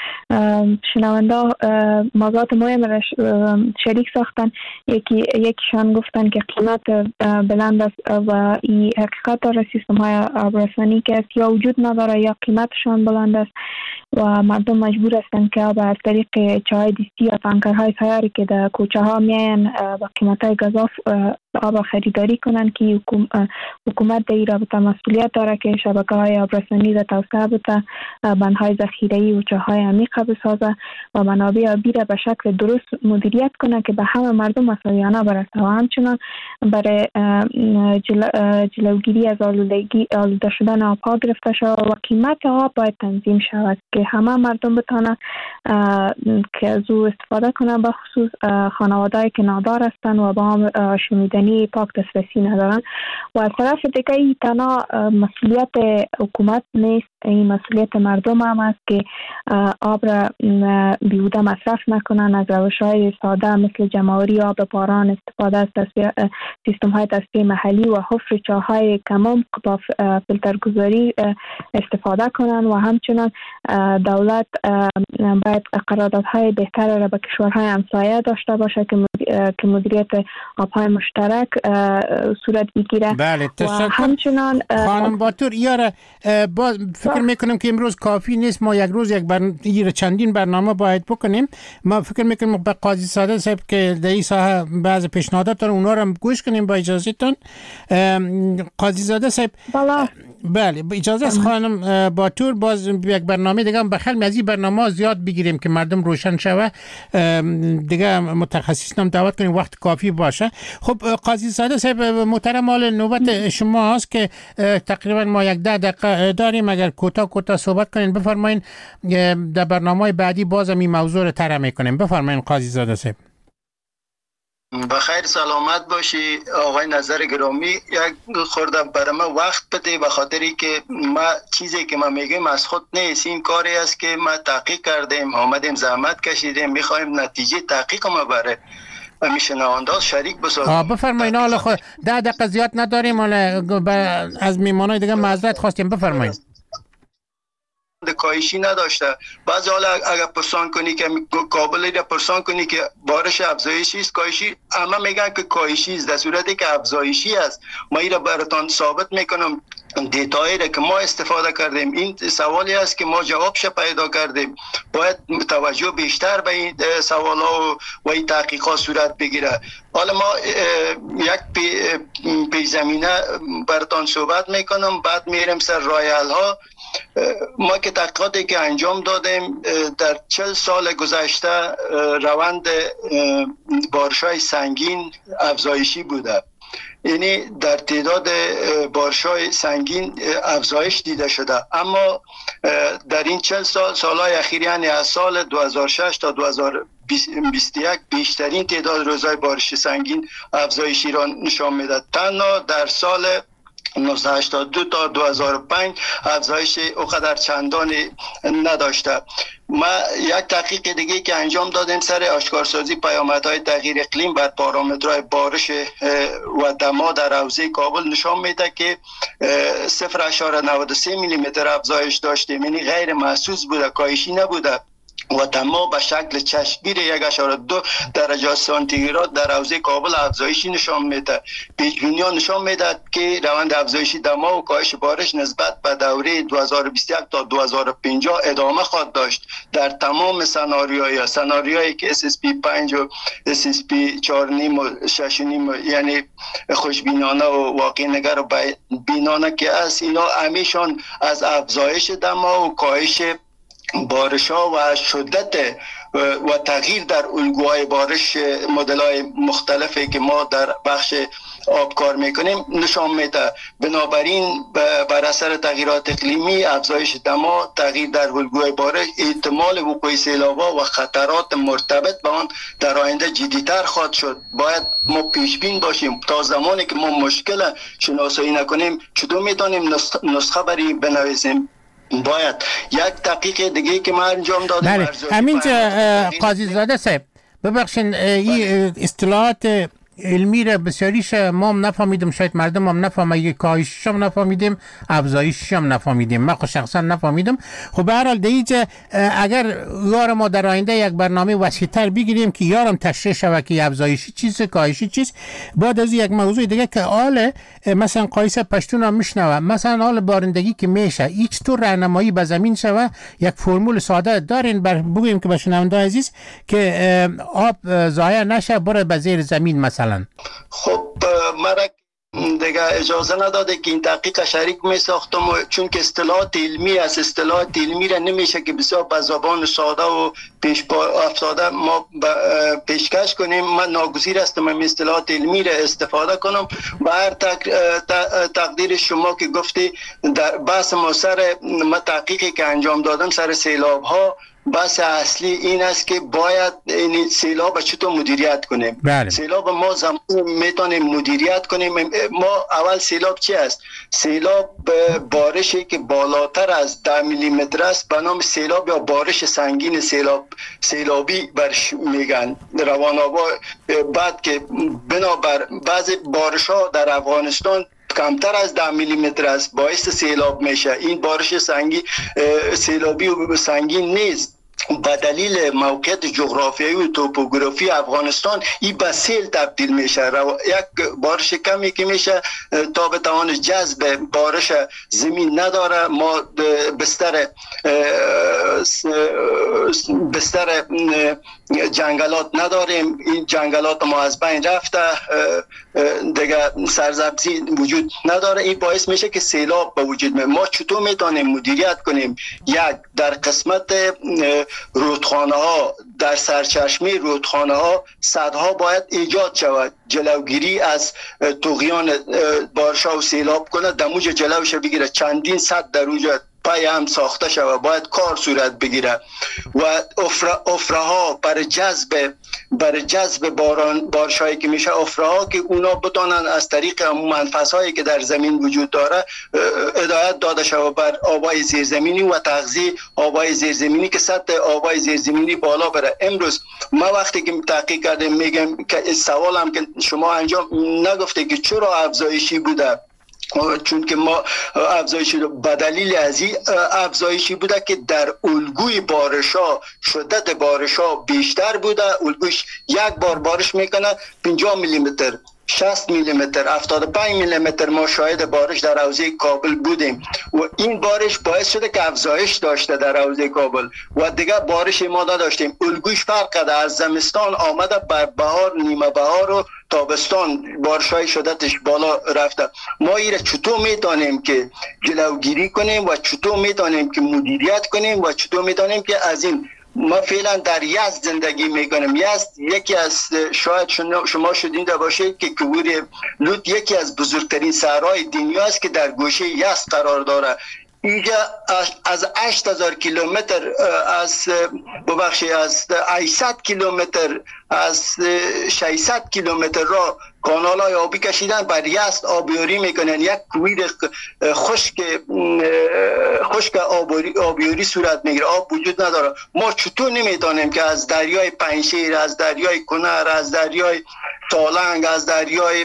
شنونده موضوعات مهم شریک ساختن. یکیشان گفتن که قیمت بلند است و این حقیقت داره، سیستم های آبرسانی که است یا وجود نداره یا قیمتشان بلند است و مردم مجبور هستند که از طریق چای دستی یا تانکرهای سیاری که در کوچه ها میاین با قیمت های گزاف آب خریداری کنند که حکومت در این رابطه مسئولیت داره که شبکه های آبرسانی را توسعه بده بسازه، بندهای ذخیره‌ای و چاهای عمیق بسازه و منابع آبی را به شکل درست مدیریت کنه که به همه مردم مساویانه برسه و همچنان برای جلوگیری از آلوده شدن آبها گرفته شود و قیمت آب باید تنظیم شود که همه مردم بتانه که از او استفاده کنه، به خصوص خانواده‌ای که نادار هستند و با هم شنیدنی پاک دسترسی ندارن. و از طرف دیگه این تنها مسئولیت حکومت نیست، این مسئولیت مردم هم است که آب را بیهوده مصرف نکنن، از روش‌های ساده مثل جمع‌آوری آب باران، استفاده از سیستم‌های تصفیه محلی و حفر چاهای کم‌عمق با فیلترگذاری استفاده کنن و همچنان دولت باید قراردادهای بهتر را با کشورهای همسایه داشته باشه که مدیریت آبهای مشترک صورت بگیره. بله، تشکر. و همچنان خانم باتور یاره فکر میکنم که امروز کافی نیست، ما یک روز چندین برنامه باید بکنیم. ما فکر میکنم به قاضی ساده صاحب که در این ساحه بعض پیشنهادات دارن اونا رو هم گوش کنیم با اجازهتون. قاضی زاده صاحب بله با اجازه از خانم باتور باز یک برنامه دیگه هم بخیر از این برنامه زیاد بگیریم که مردم روشن شوه، دیگه متخصصین هم دعوت کنیم وقت کافی باشه. خب قاضی زاده صاحب محترم، حال نوبت شما هست که تقریبا ما 10 دقیقه داریم، اگر کوتاه صحبت کنین بفرمایین، در برنامه بعدی بازم این موضوع رو طرح میکنیم. بفرمایین قاضی زاده صاحب. بخیر سلامت باشی آقای نظر گرامی. یک خورده برای ما وقت بده، به خاطری که ما چیزی که ما میگیم از خود نیست، این کاری است که ما تحقیق کردیم، آمدیم زحمت کشیدیم، میخوایم نتیجه تحقیق ما بره میشنونده شریک بسازیم. بفرمایین. حالا 10 دقیقه زیاد نداریم، از میمانای دیگه معذرت خواستیم. بفرمایین. کاهشی نداشته. بعضی حالا اگر پرسان کنی که کابلی را پرسان کنی که بارش افزایشی است کاهشی، همه میگن که کاهشی است، در صورتی که افزایشی است. ما این را براتون ثابت میکنم، دیتایی را که ما استفاده کردیم. این سوالی است که ما جوابش پیدا کردیم. باید توجه بیشتر به این سوالا و این تحقیقات صورت بگیره. حالا ما یک پیش زمینه براتون صحبت میکنم، بعد میریم سر راه حل ها. ما که تحقیقاتی که انجام دادیم در 40 سال گذشته روند بارش‌های سنگین افزایشی بوده، یعنی در تعداد بارش‌های سنگین افزایش دیده شده. اما در این 40 سال‌های اخیر، یعنی از سال 2006 تا 2021 بیشترین تعداد روزهای بارش سنگین افزایشی را نشان میده. تنها در سال 1982 تا 2005 افزایش اوقدر چندانی نداشته. ما یک تحقیق دیگه که انجام دادیم سر آشکارسازی پیامدهای تغییر اقلیم بر پارامترهای بارش و دما در حوزه کابل نشان میده که 0.93 میلیمتر افزایش داشتیم، یعنی غیر محسوس بوده، کاهشی نبوده. و دما به شکل چشمگیر 1.2 درجه سانتیگراد در حوزه کابل افزایشی نشان میده. پیش‌بینی‌ها نشان میده که روند افزایش دما و کاهش بارش نسبت به دوره 2021 تا 2050 ادامه خواهد داشت در تمام سناریوهایی که SSP 5 و SSP 4.5 و 6.5 یعنی خوشبینانه و واقع نگر و بینانه که است، اینا همیشون از افزایش دما و کاهش بارش ها و شدت و تغییر در الگوهای بارش مدل‌های مختلفی که ما در بخش آب کار میکنیم نشان میده. بنابراین بر اثر تغییرات اقلیمی، افزایش دما، تغییر در الگوهای بارش، احتمال وقوع سیلاب‌ها و خطرات مرتبط با آن در آینده جدی‌تر خواهد شد. باید ما پیش بین باشیم. تا زمانی که ما مشکل شناسایی نکنیم چطور میتونیم نسخه برای بنویسیم؟ باید یک تحقیق دیگه که ما انجام دادیم. بله، همینجا قاضی زاده صاحب ببخشین، این اصطلاحات علمی را بسیاریش ما هم نفهمیدم، شاید مردم هم نفهمیدم، کاهشش هم نفهمیدم، افزایشش هم نفهمیدم، من شخصا نفهمیدم. خب به هر حال دیگه اگر یار ما در آینده یک برنامه وسیع‌تر بگیریم که یارم تشریح شود که افزایشی چیز، کاهشی چیز، بعد از یک موضوع دیگه که حال مثلا قایصه پشتون هم میشنوه، مثلا حال بارندگی که میشه هیچ طور راهنمایی به زمین شوه، یک فرمول ساده دارین بگوییم که به شنونده عزیز که آب ضایع نشه بره به زیر زمین مثلا. خب دیگه اجازه نداده که این تحقیق شریک می ساختم و چون که اصطلاحات علمی است، اصطلاحات علمی را نمیشه که بسیار به زبان ساده و پیش افتاده ما پیشکش کنیم. من ناگزیر هستم این اصطلاحات علمی را استفاده کنم. و هر تقدیر شما که گفتی در بحث ما سر تحقیقی که انجام دادم سر سیلاب ها، بحث اصلی این است که باید این سیلاب چطور مدیریت کنیم. بله. سیلاب ما زمان میتونیم مدیریت کنیم. ما اول سیلاب چی است؟ سیلاب بارشی که بالاتر از 10 میلیمتر است به نام سیلاب یا بارش سنگین سیلابی برش میگن. روان‌آوا بعد که بنابر بعضی بارش ها در افغانستان کمتر از 10 میلیمتر است باعث سیلاب میشه. این بارش سیلابی و سنگین نیست، به دلیل موقعیت جغرافیایی و توپوگرافی افغانستان این به سیل تبدیل میشه. یک بارش کمی که میشه تا بتوان جذب بارش زمین نداره. ما بستر جنگلات نداریم، این جنگلات ما از بین رفته، دیگه سرسبزی وجود نداره. این باعث میشه که سیلاب به وجود میاد. ما چطور میتونیم مدیریت کنیم؟ یک، در قسمت رودخانه ها، در سرچشمه رودخانه ها سدها باید ایجاد شود، جلوگیری از طغیان بارش ها و سیلاب کنه، دموج جلوش بگیره. چندین سد در اونجا پای هم ساخته شود، باید کار صورت بگیره. و افراها برای جذب بارشایی که میشه، افراها که اونا بتونن از طریق منفذهایی که در زمین وجود داره هدایت داده شود بر آبای زیرزمینی و تغذیه آبای زیرزمینی که سطح آبای زیرزمینی بالا بره. امروز ما وقتی که تحقیق کردیم میگم که سوالم که شما انجام نگفته که چرا افزایشی بوده، چون که ما افزایشی به دلیل از این افزایشی بوده که در الگوی بارشا شدت بارشا بیشتر بوده. الگوش یک بار بارش میکنه 50 میلیمتر، 60 میلیمتر، 75 میلیمتر ما شاهد بارش در حوزه کابل بودیم و این بارش باعث شده که افزایش داشته در حوزه کابل و دیگه بارش ما نداشتیم. الگوش فرق کرده، از زمستان آمده بر بهار، نیمه بهار و تابستان بارشای شدتش بالا رفته. ما ایره چطور میتونیم که جلوگیری کنیم و چطور میتونیم که مدیریت کنیم و چطور میتونیم که از این ما فعلا در یزد زندگی میکنیم. یزد یکی از شاید شما شنیده باشید که کویر لوت یکی از بزرگترین صحرای دنیا است که در گوشه یزد قرار داره. اینجا از 8000 کیلومتر از 800 کیلومتر از 600 کیلومتر را کانال های آبی کشیدن، بر یزد آبیاری میکنن. یک کویر خشک آبیاری صورت میگیره، آب وجود نداره. ما چطور نمیتونیم که از دریای پنجشیر، از دریای کنر، از دریای تالنگ، از دریای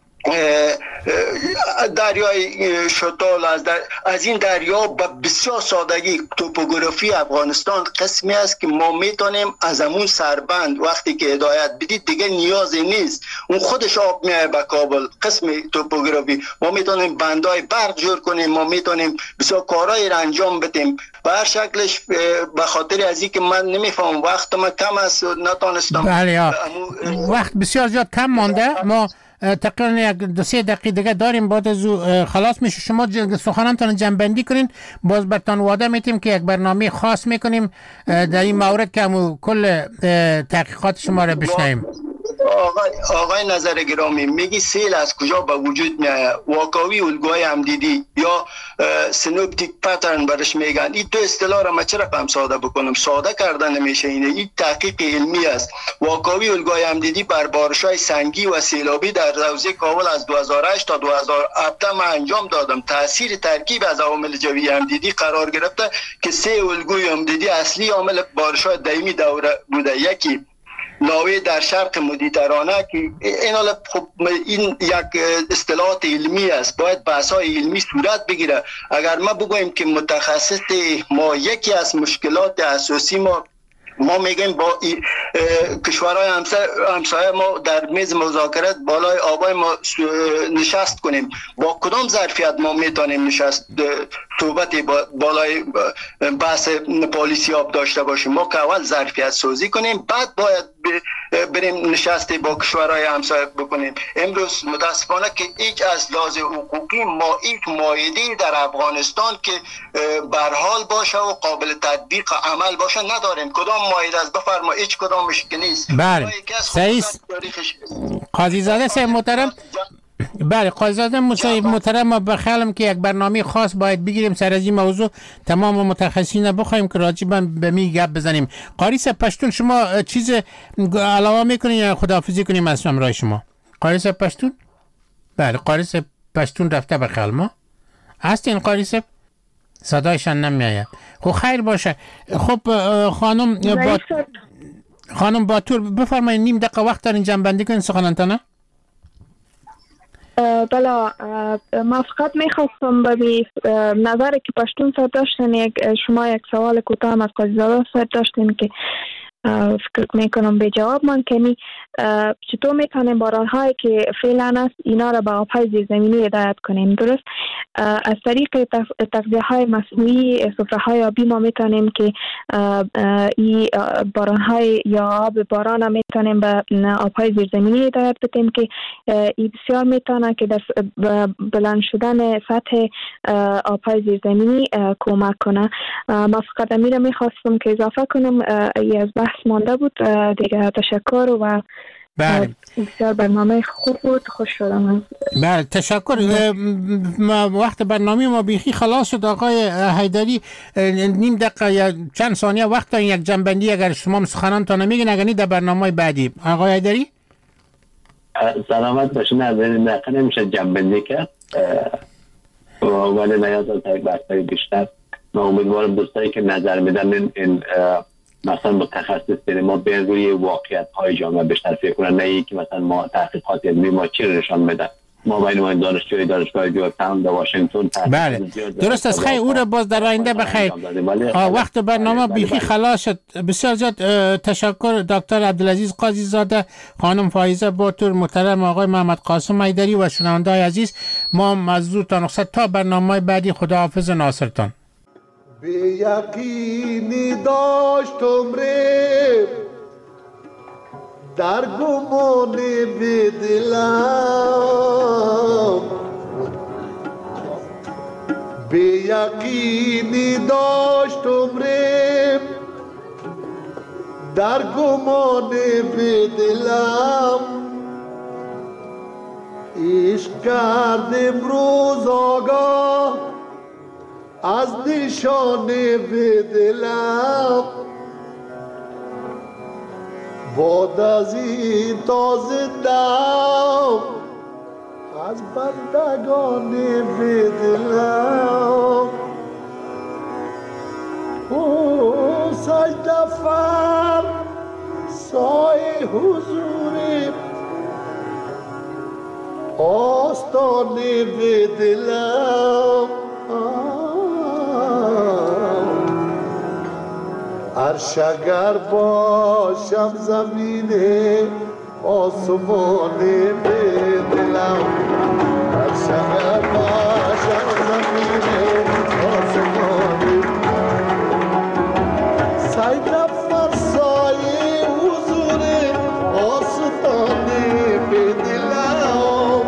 شتال، از این دریا به بسیار سادگی توپوگرافی افغانستان قسمی است که ما میتونیم از همون سربند وقتی که هدایت بدید دیگه نیازی نیست، اون خودش آب میایه به کابل. قسم توپوگرافی ما میتونیم بندای برق جور کنیم، ما میتونیم بسیار کارهایی را انجام بدیم. به هر شکلش به خاطر از این که من نمیفهم وقت من کم است و نتونستم. بله وقت بسیار زیاد کم مانده. ما تقریبا 2-3 دقیقه دیگه داریم، بعد از خلاص میشه. شما سخنانتان جنبندی کنین، باز برتان وعده میتیم که یک برنامه خاص میکنیم در این مورد که کل تحقیقات شما را بشنویم. آقای نظر گرامی، میگی سیل از کجا به وجود میاد؟ واقعی الگوهای همدیدی یا سینوپتیک پترن برش میگن. این دو اصطلاح را من چرا رقم ساده بکنم؟ ساده کردن نمیشه. این تحقیق علمی است. واقعی الگوهای همدیدی بر بارش‌های سنگی و سیلابی در حوزه کابل از 2008 تا 2017 من انجام دادم. تاثیر ترکیب از عوامل جوی همدیدی قرار گرفته که 3 الگوی همدیدی اصلی عامل بارش‌های دائمی دوره بوده. یکی لاوه در شرق مدیترانه که این یک اصطلاحات علمی است، باید بحث‌های علمی صورت بگیره. اگر ما بگوییم که متخصص ما یکی از مشکلات اساسی ما میگیم با کشورهای همسایه ما در میز مذاکرات بالای آبای ما نشست کنیم. با کدام ظرفیت ما میتونیم نشست صحبت بالای بحث پالیسی آب داشته باشیم؟ ما که اول ظرفیت سازی کنیم، بعد باید بریم نشستی با کشورهای همسایه بکنیم. امروز متاسفانه که هیچ از لحاظ حقوقی ما هیچ مایه‌ای در افغانستان که برحال باشه و قابل تطبیق عمل باشه نداریم. کدام مایه از بفرما هیچ کدامش که نیست. بله صحیح. قاضی زاده صاحب محترم، بله قاضی زاده محترم، ما بخیالم که یک برنامه خاص باید بگیریم سر از این موضوع، تمام متخصصین بخوایم که راجباً به می گپ بزنیم. قاری صاحب پشتون شما چیز علاوه میکنین یا خداحافظی کنیم از همراه شما؟ قاری صاحب پشتون؟ بله قاری صاحب پشتون رفته بخیال ما هستین. قاری صاحب صدایشان نمیآید. خب خیر باشه. خب خانم باتور بفرمایید، نیم دقیقه وقت دارین جنبندی کنین سخنانتانه. بله ما فقط میخواستم به نظری که پشتون صاحب داشتین، شما یک سوال کوتاه از قاضی زاده صاحب داشتین که فکر میکنم به جواب من کنی چطور میتونیم بارانهایی که فعلا است اینا را به آبهای زیرزمینی هدایت کنیم. درست از طریق تغذیه های مصنوعی، سفره های آبی ما میتونیم که این بارانهای یا آب باران را میتونیم به آبهای زیرزمینی هدایت بدیم که این بسیار میتونه که در بلند شدن سطح آبهای زیرزمینی کمک کنه. ما فقط امیر میخواستم که اضافه کنم از بحث مانده بود دیگه. تشکر و بله بسیار برنامه خوب بود، خوش شدم. بله تشکر. وقت برنامه ما بیخی خلاص شد. آقای حیدری نیم دقیقه یا چند ثانیه وقت دارین یک جنبندی اگر شما سخنانتان نمیگین اگر در برنامه بعدی. آقای حیدری سلامت باشین. از این دقیقه نمیشه جنبندی کرد ولی نیاز از یک بحثای بیشتر. من امیدوارم دوستایی که نظر میدن این مثلا متخصصین ما به روی واقعیت های جامعه بیشتر فکر کنن، نه اینکه مثلا ما تحقیقات علمی ما چی نشان میده. ما باید دانشجوی دانشگاه جورجتاون در واشنگتن بله درست است. خیر او را باز در آینده بخیر. وقت برنامه بیخی خلاص شد. بسیار زیاد تشکر دکتر عبدالعزیز قاضی زاده، خانم فایزه باتور محترم، آقای محمد قاسم حیدری و شنونده‌های عزیز. ما مزدورتان رخصت تا برنامه بعدی. خداحافظ ناصرتان. به یقینی داشتم ره در گمان به دلم، به یقینی داشتم ره در گمان به دلم، عشق کردم روز آگاه از نشانه به دلم، باد از این تازه دم از بندگان به دلم. او سجده فر سایه حضور آستانه به دلم، عرش اگر باشم زمین آسمان به دلم، عرش اگر باشم زمین آسمان، سید فرسای حضور آستان به دلم،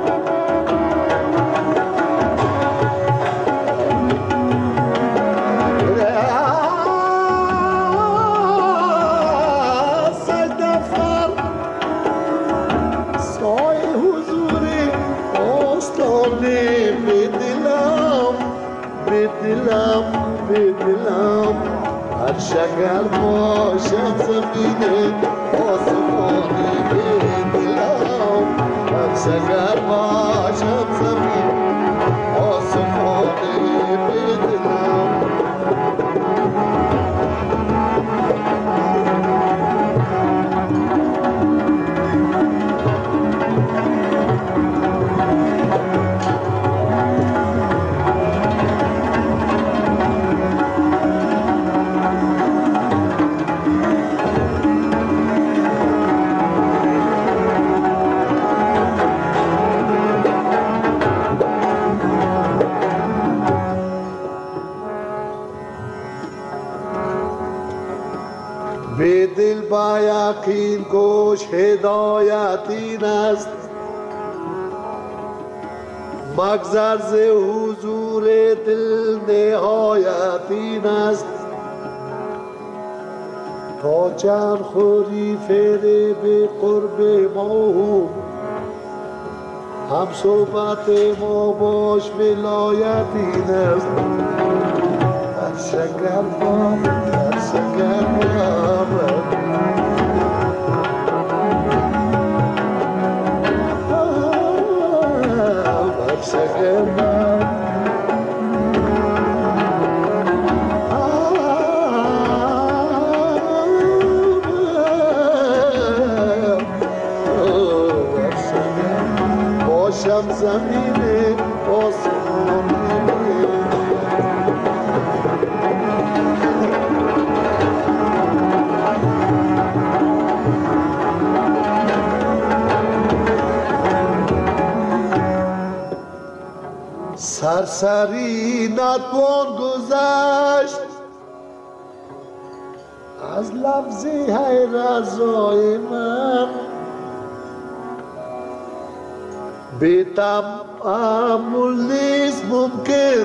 به دلم، عرش اگر باشم زمین آسمان به دلم، عرش اگر باشم زمین آسمان به دلم. دل با یقین کوش هدایت این است مگذر ز حضور دل نهایت این است تا چند خوری فعل به قرب ما هم صحبت ما باش ولایت این است هر شکر ما هر شکر ما هر شکر ما باشم زمین آسمانی سرسری نتوان گذشت از لفظی های رضای من بی تأمل نیست ممکن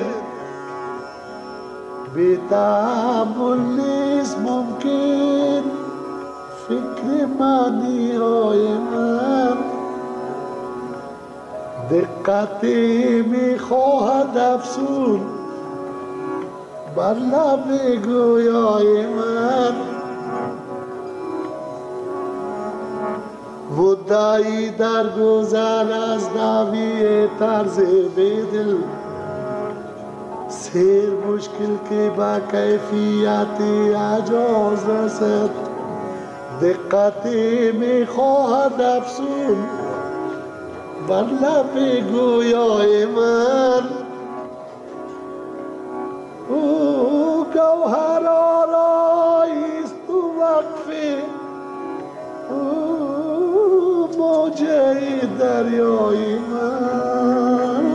بی تأمل نیست ممکن فکر معنی های من دقتی می خواهد افسون بر لب گویای من مدعی در گذر از نوی طرز بدل سیر مشکل که با کیفیت اجاز رسد دقتی می خواهد افسون بر لب گویای من او گوهر آراییست تو وقفی او موجه دریای من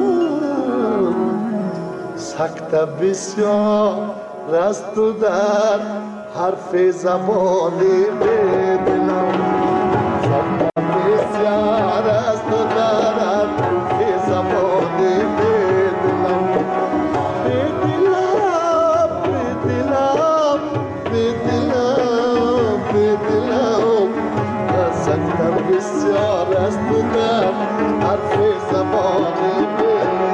سکت بسیار است تو در حرف زبانی به دلم سکت بسیار است تو در حرف زبانی به دلم به دلم به دلم به دلم به دلم سکت بسیار است تو در حرف زبانی به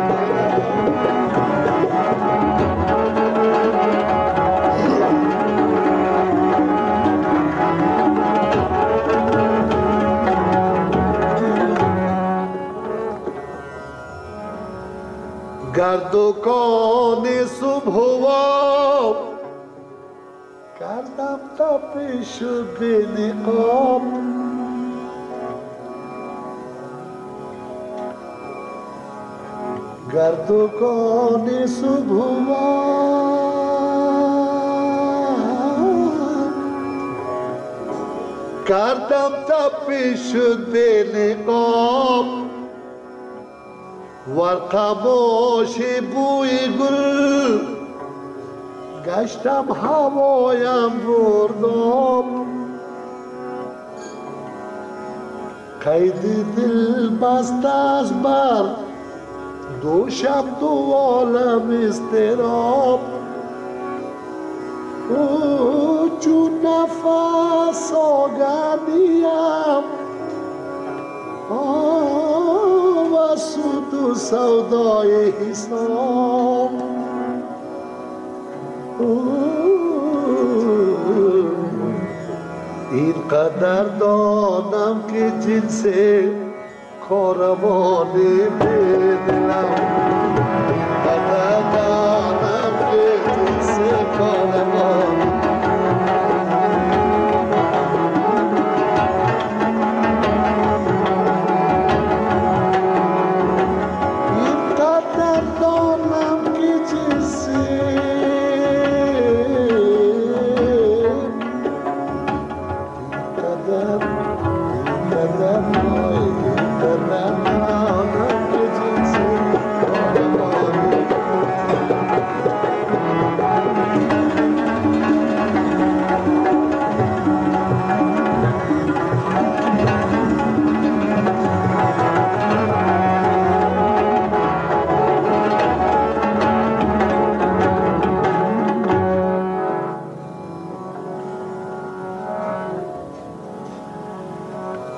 گردوکان صبح و کردم تپش به نقاب گردوکان صبح و کردم تپش به نقاب ور خاموش بوی گل گشتم هوایم بردم قید دل بست از بر دوشم دو عالم اضطراب او چون نفس آگندیم و سود و سودای حساب این قدر دانم که جنس کاروانی به دلم این قدر دانم که جنس کاروانی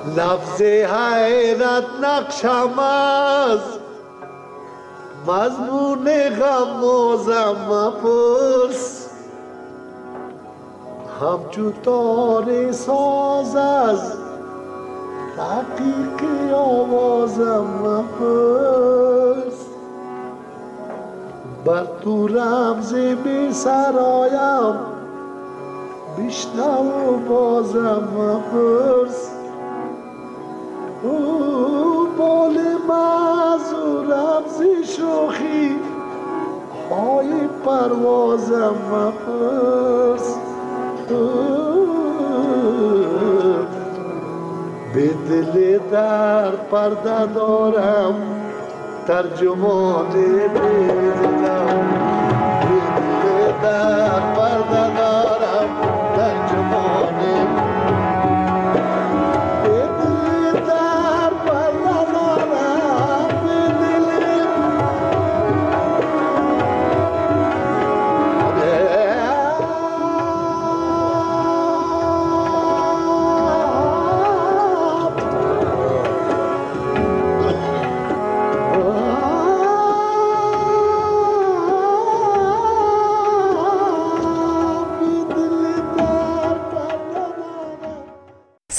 لفظ حیرت نقشم از مضمون غمازم مپرس، همچو تار ساز از دقیق آوازم مپرس. بر تو رمز بی سرایم بشنو و بازم مپرس. بال مازو رمزی شوخی پای پروازم مپرس. به دل در پرده دارم ترجمان دلم، به دل در پرده